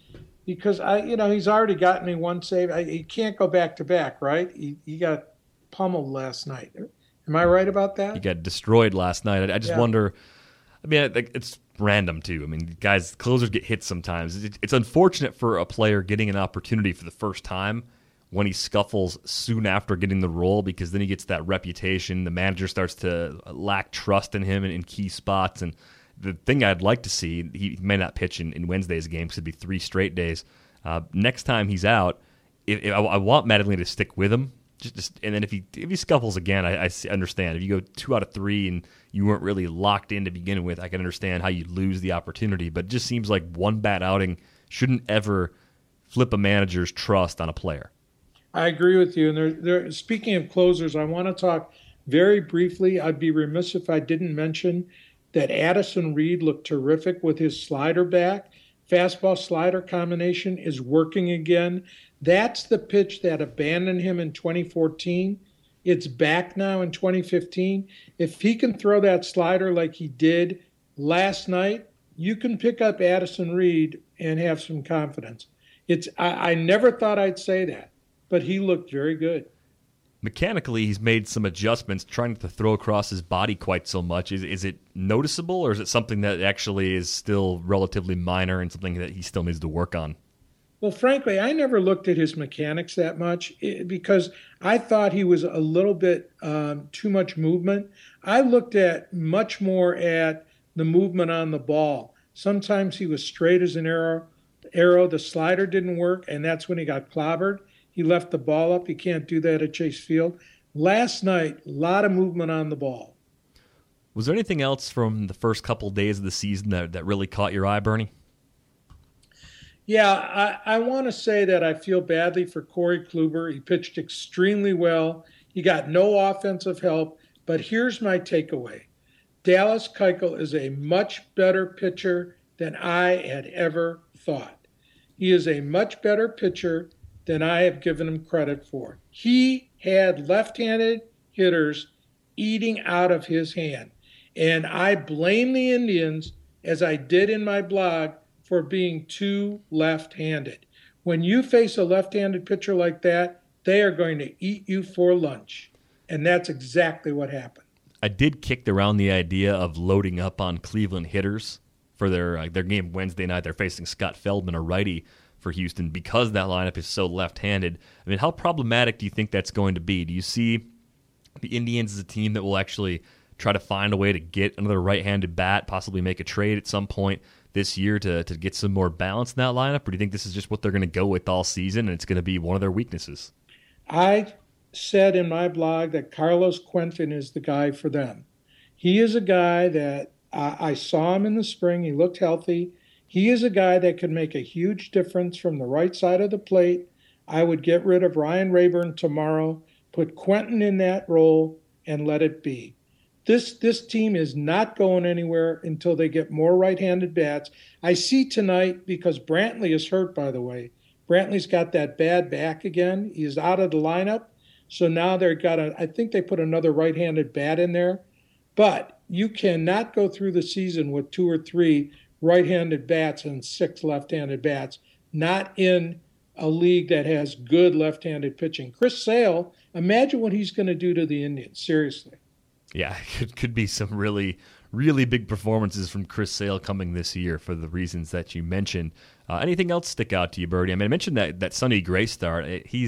because he's already gotten me one save. He can't go back to back, right? He got pummeled last night. Am I right about that? He got destroyed last night. I just wonder. I mean, it's random too. I mean, guys, closers get hit sometimes. It's unfortunate for a player getting an opportunity for the first time when he scuffles soon after getting the role, because then he gets that reputation. The manager starts to lack trust in him in key spots. And the thing I'd like to see, he may not pitch in Wednesday's game because it'd be 3 straight days. Next time he's out, I want Mattingly to stick with him. And then if he scuffles again, I understand. If you go 2 out of 3 and you weren't really locked in to begin with, I can understand how you lose the opportunity. But it just seems like one bad outing shouldn't ever flip a manager's trust on a player. I agree with you. And speaking of closers, I want to talk very briefly. I'd be remiss if I didn't mention that Addison Reed looked terrific with his slider back. Fastball slider combination is working again. That's the pitch that abandoned him in 2014. It's back now in 2015. If he can throw that slider like he did last night, you can pick up Addison Reed and have some confidence. I never thought I'd say that, but he looked very good. Mechanically, he's made some adjustments, trying to throw across his body quite so much. Is it noticeable, or is it something that actually is still relatively minor and something that he still needs to work on? Well, frankly, I never looked at his mechanics that much because I thought he was a little bit too much movement. I looked at much more at the movement on the ball. Sometimes he was straight as an arrow. The slider didn't work, and that's when he got clobbered. He left the ball up. He can't do that at Chase Field. Last night, a lot of movement on the ball. Was there anything else from the first couple days of the season that really caught your eye, Bernie? Yeah, I want to say that I feel badly for Corey Kluber. He pitched extremely well. He got no offensive help. But here's my takeaway. Dallas Keuchel is a much better pitcher than I had ever thought. He is a much better pitcher than I have given him credit for. He had left-handed hitters eating out of his hand. And I blame the Indians, as I did in my blog, for being too left-handed. When you face a left-handed pitcher like that, they are going to eat you for lunch. And that's exactly what happened. I did kick around the idea of loading up on Cleveland hitters for their game Wednesday night. They're facing Scott Feldman, a righty for Houston, because that lineup is so left-handed. I mean, how problematic do you think that's going to be? Do you see the Indians as a team that will actually try to find a way to get another right-handed bat, possibly make a trade at some point this year to get some more balance in that lineup? Or do you think this is just what they're going to go with all season and it's going to be one of their weaknesses? I said in my blog that Carlos Quentin is the guy for them. He is a guy that I saw him in the spring. He looked healthy. He is a guy that could make a huge difference from the right side of the plate. I would get rid of Ryan Rayburn tomorrow, put Quentin in that role, and let it be. This team is not going anywhere until they get more right-handed bats. I see tonight, because Brantley is hurt, by the way. Brantley's got that bad back again. He's out of the lineup. So now I think they put another right-handed bat in there. But you cannot go through the season with 2 or 3 right-handed bats and 6 left-handed bats, not in a league that has good left-handed pitching. Chris Sale, imagine what he's going to do to the Indians, seriously. Yeah, it could be some really, really big performances from Chris Sale coming this year for the reasons that you mentioned. Anything else stick out to you, Birdie? I mean, I mentioned that Sonny Gray start.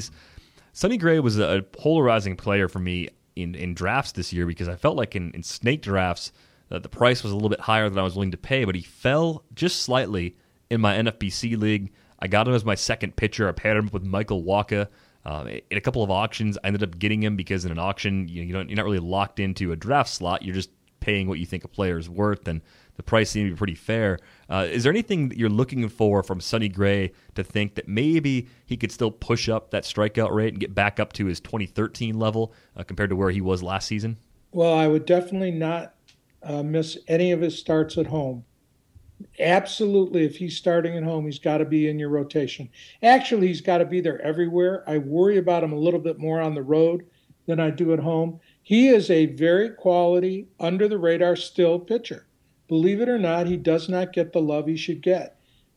Sonny Gray was a polarizing player for me in drafts this year, because I felt like in snake drafts, the price was a little bit higher than I was willing to pay, but he fell just slightly in my NFBC league. I got him as my second pitcher. I paired him with Michael Wacha. In a couple of auctions, I ended up getting him because in an auction, you're not really locked into a draft slot. You're just paying what you think a player is worth, and the price seemed to be pretty fair. Is there anything that you're looking for from Sonny Gray to think that maybe he could still push up that strikeout rate and get back up to his 2013 level compared to where he was last season? Well, I would definitely not miss any of his starts at home. Absolutely, if he's starting at home, he's got to be in your rotation. Actually, he's got to be there everywhere. I worry about him a little bit more on the road than I do at home. He is a very quality, under-the-radar still pitcher. Believe it or not, he does not get the love he should get.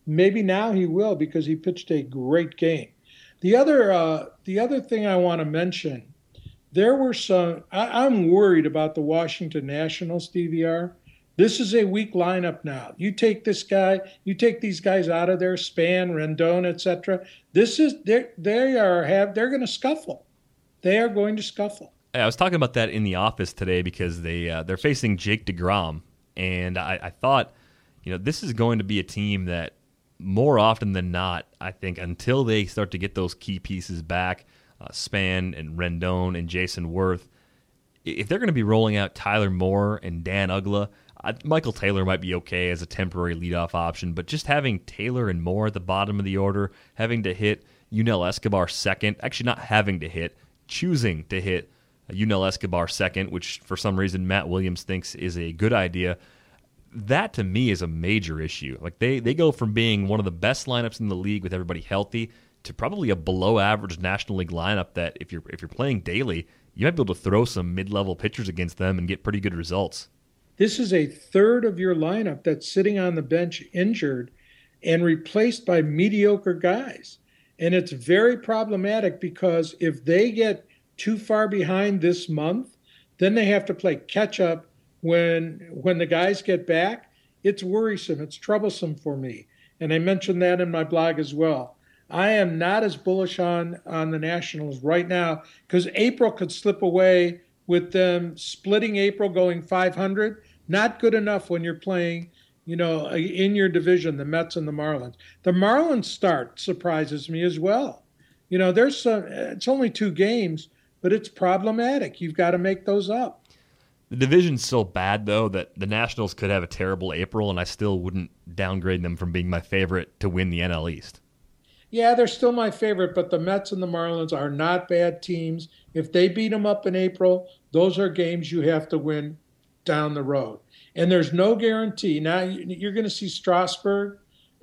Maybe now he will because he pitched a great game. The other thing I want to mention, there were some. I'm worried about the Washington Nationals, DVR. This is a weak lineup now. You take this guy, you take these guys out of there, Span, Rendon, etc. This is they're going to scuffle. They are going to scuffle. I was talking about that in the office today because they're facing Jake DeGrom, and I thought, this is going to be a team that more often than not, I think, until they start to get those key pieces back, Span and Rendon and Jason Worth, if they're going to be rolling out Tyler Moore and Dan Uggla, Michael Taylor might be okay as a temporary leadoff option, but just having Taylor and Moore at the bottom of the order, having to hit Yunel Escobar second, actually not having to hit, choosing to hit Yunel Escobar second, which for some reason Matt Williams thinks is a good idea. That to me is a major issue. Like they go from being one of the best lineups in the league with everybody healthy to probably a below average National League lineup that if you're playing daily, you might be able to throw some mid-level pitchers against them and get pretty good results. This is a third of your lineup that's sitting on the bench injured and replaced by mediocre guys. And it's very problematic because if they get too far behind this month, then they have to play catch up when the guys get back. It's worrisome. It's troublesome for me. And I mentioned that in my blog as well. I am not as bullish on the Nationals right now because April could slip away with them splitting April going 500. Not good enough when you're playing, in your division, the Mets and the Marlins. The Marlins start surprises me as well. It's only 2 games, but it's problematic. You've got to make those up. The division's so bad, though, that the Nationals could have a terrible April, and I still wouldn't downgrade them from being my favorite to win the NL East. Yeah, they're still my favorite, but the Mets and the Marlins are not bad teams. If they beat them up in April, those are games you have to win down the road. And there's no guarantee. Now you're going to see Strasburg,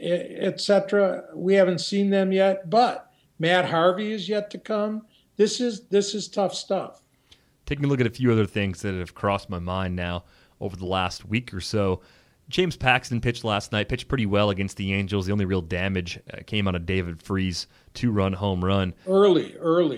etc. We haven't seen them yet, but Matt Harvey is yet to come. This is tough stuff. Taking a look at a few other things that have crossed my mind now over the last week or so. James Paxton pitched last night, pitched pretty well against the Angels. The only real damage came on a David Freese 2-run home run. Early.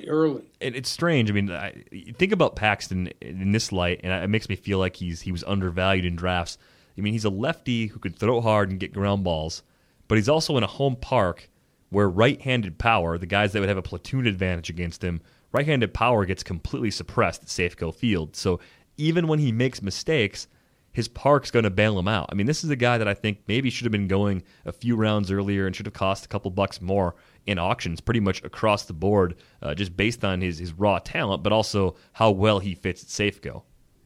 And it's strange. I mean, you think about Paxton in this light, and it makes me feel like he was undervalued in drafts. I mean, he's a lefty who could throw hard and get ground balls, but he's also in a home park where right-handed power, the guys that would have a platoon advantage against him, right-handed power gets completely suppressed at Safeco Field. So even when he makes mistakes, his park's going to bail him out. I mean, this is a guy that I think maybe should have been going a few rounds earlier and should have cost a couple bucks more in auctions pretty much across the board, just based on his raw talent, but also how well he fits at Safeco.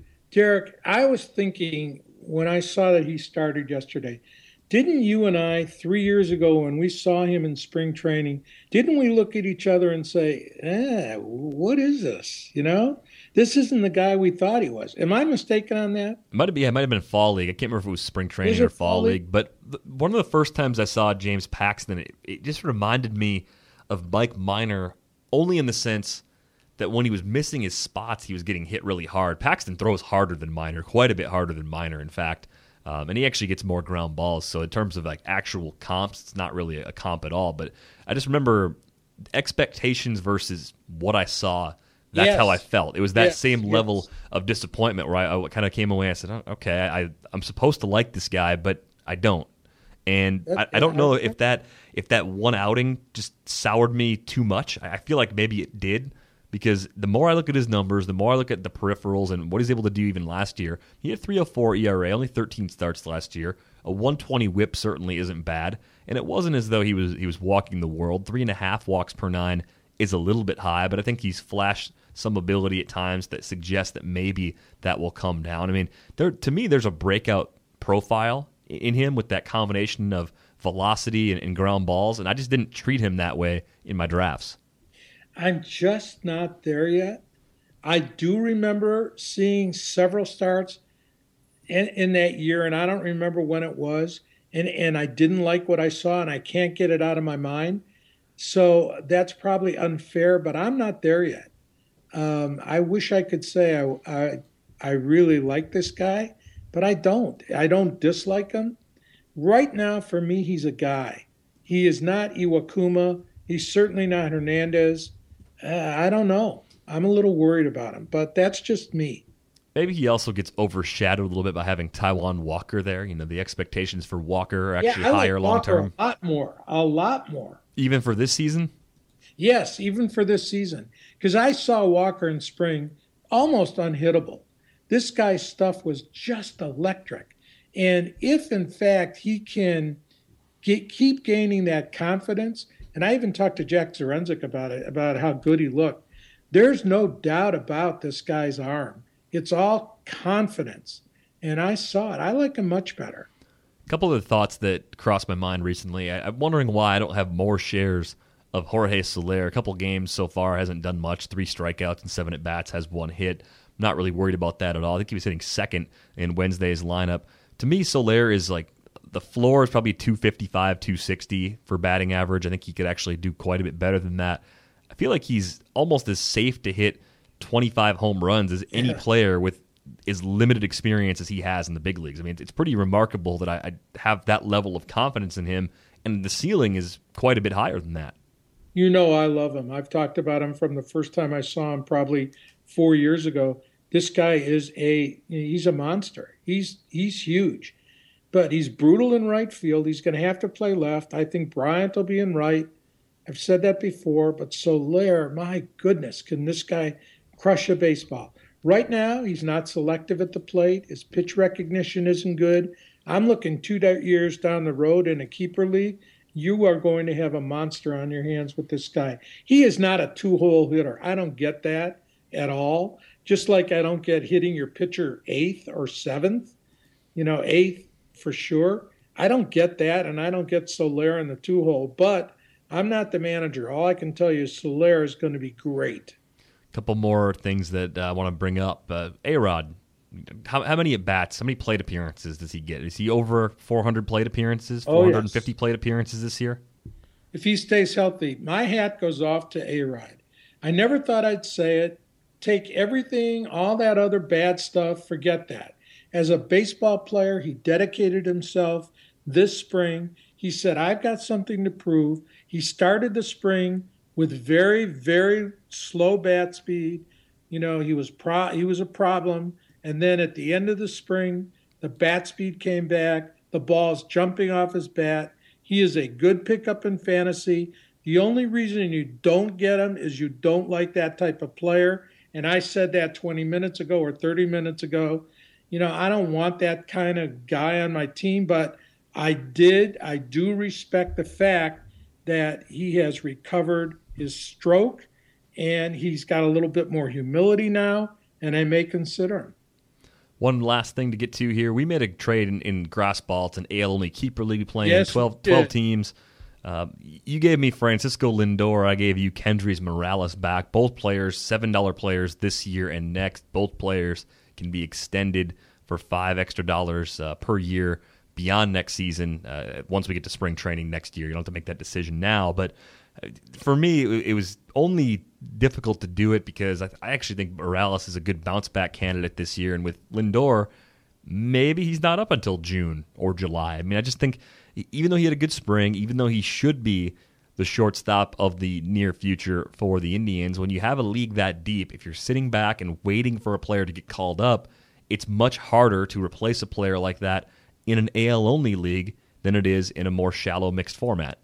Derek, I was thinking when I saw that he started yesterday, didn't you and I 3 years ago when we saw him in spring training, didn't we look at each other and say, what is this? This isn't the guy we thought he was. Am I mistaken on that? It might have been fall league. I can't remember if it was spring training or fall league. But one of the first times I saw James Paxton, it just reminded me of Mike Minor, only in the sense that when he was missing his spots, he was getting hit really hard. Paxton throws harder than Minor, quite a bit harder than Minor, in fact. And he actually gets more ground balls. So in terms of like actual comps, it's not really a comp at all. But I just remember expectations versus what I saw. That's how I felt. It was that same level of disappointment where I kind of came away and I said, oh, okay, I'm supposed to like this guy, but I don't. And I don't know if that one outing just soured me too much. I feel like maybe it did, because the more I look at his numbers, the more I look at the peripherals and what he's able to do even last year. He had 3.04 ERA, only 13 starts last year. A 120 whip certainly isn't bad. And it wasn't as though he was walking the world. 3.5 walks per 9 is a little bit high, but I think he's flashed some ability at times that suggests that maybe that will come down. I mean, to me, there's a breakout profile in him with that combination of velocity and ground balls, and I just didn't treat him that way in my drafts. I'm just not there yet. I do remember seeing several starts in that year, and I don't remember when it was, and I didn't like what I saw, and I can't get it out of my mind. So that's probably unfair, but I'm not there yet. I wish I could say I really like this guy, but I don't. I don't dislike him. Right now, for me, he's a guy. He is not Iwakuma. He's certainly not Hernandez. I don't know. I'm a little worried about him, but that's just me. Maybe he also gets overshadowed a little bit by having Taijuan Walker there. The expectations for Walker are actually higher long term. A lot more. Even for this season? Yes, even for this season. Because I saw Walker in spring almost unhittable. This guy's stuff was just electric. And if, in fact, he can keep gaining that confidence, and I even talked to Jack Zarenzik about it, about how good he looked, there's no doubt about this guy's arm. It's all confidence. And I saw it. I like him much better. A couple of the thoughts that crossed my mind recently. I'm wondering why I don't have more shares of Jorge Soler. A couple games so far, hasn't done much. 3 strikeouts and 7 at-bats, has 1 hit. Not really worried about that at all. I think he was hitting second in Wednesday's lineup. To me, Soler is like, the floor is probably 255, 260 for batting average. I think he could actually do quite a bit better than that. I feel like he's almost as safe to hit 25 home runs as any player with as limited experience as he has in the big leagues. I mean, it's pretty remarkable that I have that level of confidence in him, and the ceiling is quite a bit higher than that. I love him. I've talked about him from the first time I saw him probably 4 years ago. This guy is he's a monster. He's huge. But he's brutal in right field. He's going to have to play left. I think Bryant will be in right. I've said that before, but Soler, my goodness, can this guy crush a baseball? Right now, he's not selective at the plate. His pitch recognition isn't good. I'm looking 2 years down the road in a keeper league. You are going to have a monster on your hands with this guy. He is not a 2-hole hitter. I don't get that at all. Just like I don't get hitting your pitcher 8th or 7th. 8th for sure. I don't get that, and I don't get Soler in the 2-hole. But I'm not the manager. All I can tell you is Soler is going to be great. A couple more things that I want to bring up. A-Rod, how many at-bats, how many plate appearances does he get? Is he over 400 plate appearances, 450 plate appearances this year? If he stays healthy, my hat goes off to A-Rod. I never thought I'd say it. Take everything, all that other bad stuff, forget that. As a baseball player, he dedicated himself this spring. He said, I've got something to prove. He started the spring with very, very slow bat speed. He was a problem. And then at the end of the spring, the bat speed came back. The ball's jumping off his bat. He is a good pickup in fantasy. The only reason you don't get him is you don't like that type of player. And I said that 20 minutes ago or 30 minutes ago. I don't want that kind of guy on my team, but I do respect the fact that he has recovered his stroke and he's got a little bit more humility now, and I may consider him. One last thing to get to here. We made a trade in grass ball. It's an AL-only keeper league playing 12 teams. You gave me Francisco Lindor. I gave you Kendrys Morales back. Both players, $7 players this year and next. Both players can be extended for $5 extra per year beyond next season. Once we get to spring training next year, you don't have to make that decision now. But for me, it was only difficult to do it because I actually think Morales is a good bounce back candidate this year. And with Lindor, maybe he's not up until June or July. I mean, I just think even though he had a good spring, even though he should be the shortstop of the near future for the Indians, when you have a league that deep, if you're sitting back and waiting for a player to get called up, it's much harder to replace a player like that in an AL-only league than it is in a more shallow mixed format.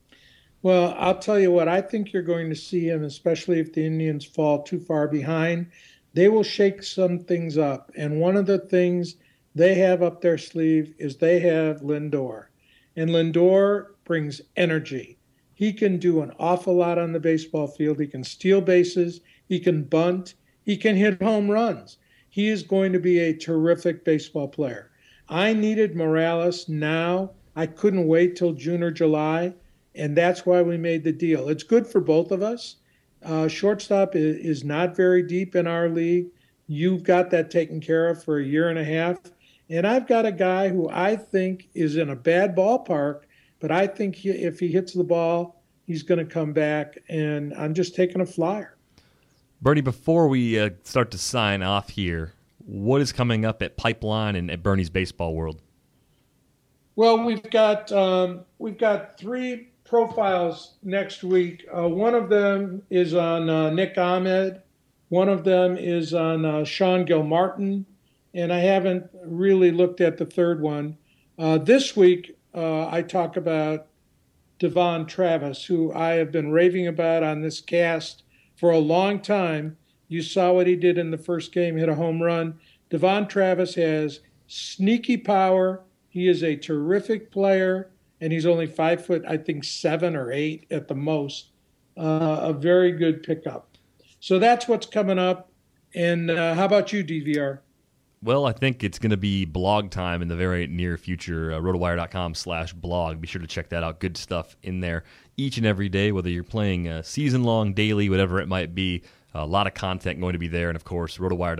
Well, I'll tell you what, I think you're going to see him, especially if the Indians fall too far behind. They will shake some things up. And one of the things they have up their sleeve is they have Lindor. And Lindor brings energy. He can do an awful lot on the baseball field. He can steal bases. He can bunt. He can hit home runs. He is going to be a terrific baseball player. I needed Morales now. I couldn't wait till June or July, and that's why we made the deal. It's good for both of us. Shortstop is not very deep in our league. You've got that taken care of for a year and a half. And I've got a guy who I think is in a bad ballpark, but I think if he hits the ball, he's going to come back, and I'm just taking a flyer. Bernie, before we start to sign off here, what is coming up at Pipeline and at Bernie's Baseball World? Well, we've got 3 profiles next week. One of them is on Nick Ahmed. One of them is on Sean Gilmartin. And I haven't really looked at the third one. This week, I talk about Devon Travis, who I have been raving about on this cast for a long time. You saw what he did in the first game, hit a home run. Devon Travis has sneaky power. He is a terrific player, and he's only 5 foot, I think 7 or 8 at the most. A very good pickup. So that's what's coming up. And how about you, DVR? Well, I think it's going to be blog time in the very near future. Rotowire.com/blog. Be sure to check that out. Good stuff in there each and every day, whether you're playing season-long, daily, whatever it might be. A lot of content going to be there. And, of course,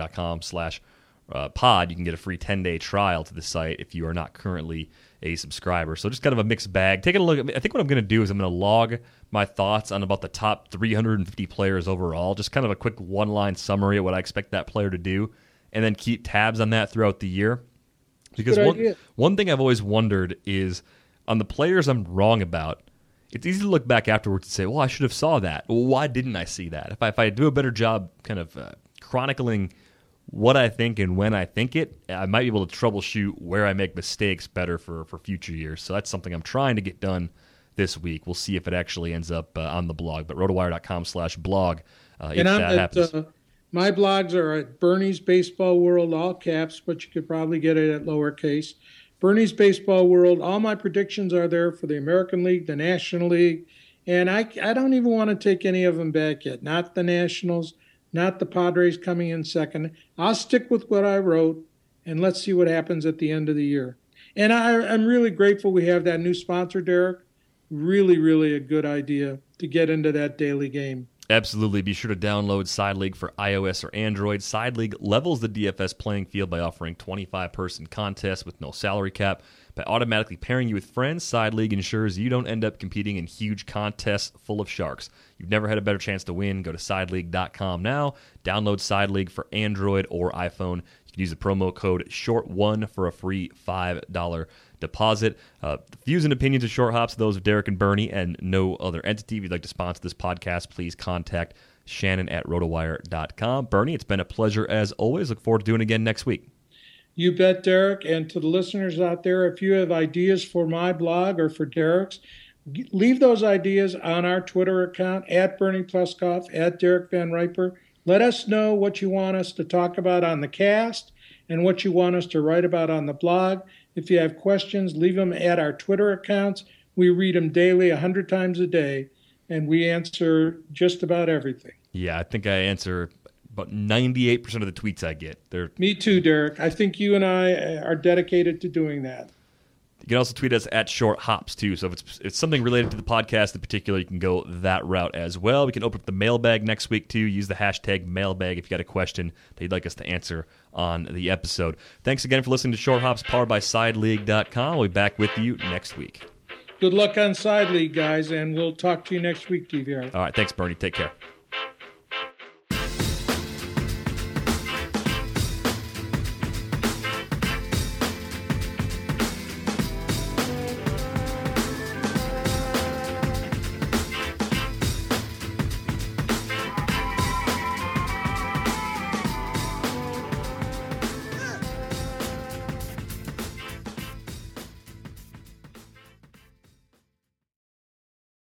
rotowire.com/pod. You can get a free 10-day trial to the site if you are not currently a subscriber. So just kind of a mixed bag. Taking a look. I think what I'm going to do is I'm going to log my thoughts on about the top 350 players overall. Just kind of a quick one-line summary of what I expect that player to do, and then keep tabs on that throughout the year. Because one thing I've always wondered is on the players I'm wrong about, it's easy to look back afterwards and say, well, I should have saw that. Well, why didn't I see that? If I do a better job kind of chronicling what I think and when I think it, I might be able to troubleshoot where I make mistakes better for future years. So that's something I'm trying to get done this week. We'll see if it actually ends up on the blog. But rotowire.com/blog if that happens. My blogs are at Bernie's Baseball World, all caps, but you could probably get it at lowercase. Bernie's Baseball World, all my predictions are there for the American League, the National League, and I don't even want to take any of them back yet. Not the Nationals, not the Padres coming in second. I'll stick with what I wrote, and let's see what happens at the end of the year. And I'm really grateful we have that new sponsor, Derek. Really, really a good idea to get into that daily game. Absolutely. Be sure to download Side League for iOS or Android. Side League levels the DFS playing field by offering 25-person contests with no salary cap. By automatically pairing you with friends, Side League ensures you don't end up competing in huge contests full of sharks. You've never had a better chance to win. Go to sideleague.com now. Download Side League for Android or iPhone. You can use the promo code SHORT1 for a free $5 deposit. The views and opinions of Short Hops are those of Derek and Bernie and no other entity. If you'd like to sponsor this podcast, please contact Shannon at rotowire.com. Bernie, it's been a pleasure as always. Look forward to doing it again next week. You bet, Derek. And to the listeners out there, if you have ideas for my blog or for Derek's, leave those ideas on our Twitter account, at Bernie Pluskoff, at Derek Van Riper. Let us know what you want us to talk about on the cast and what you want us to write about on the blog. If you have questions, leave them at our Twitter accounts. We read them daily, 100 times a day, and we answer just about everything. Yeah, I think I answer about 98% of the tweets I get. Me too, Derek. I think you and I are dedicated to doing that. You can also tweet us at Short Hops, too. So if it's something related to the podcast in particular, you can go that route as well. We can open up the mailbag next week, too. Use the hashtag mailbag if you got a question that you'd like us to answer on the episode. Thanks again for listening to Short Hops, powered by SideLeague.com. We'll be back with you next week. Good luck on Side League, guys, and we'll talk to you next week, DVR. All right. Thanks, Bernie. Take care.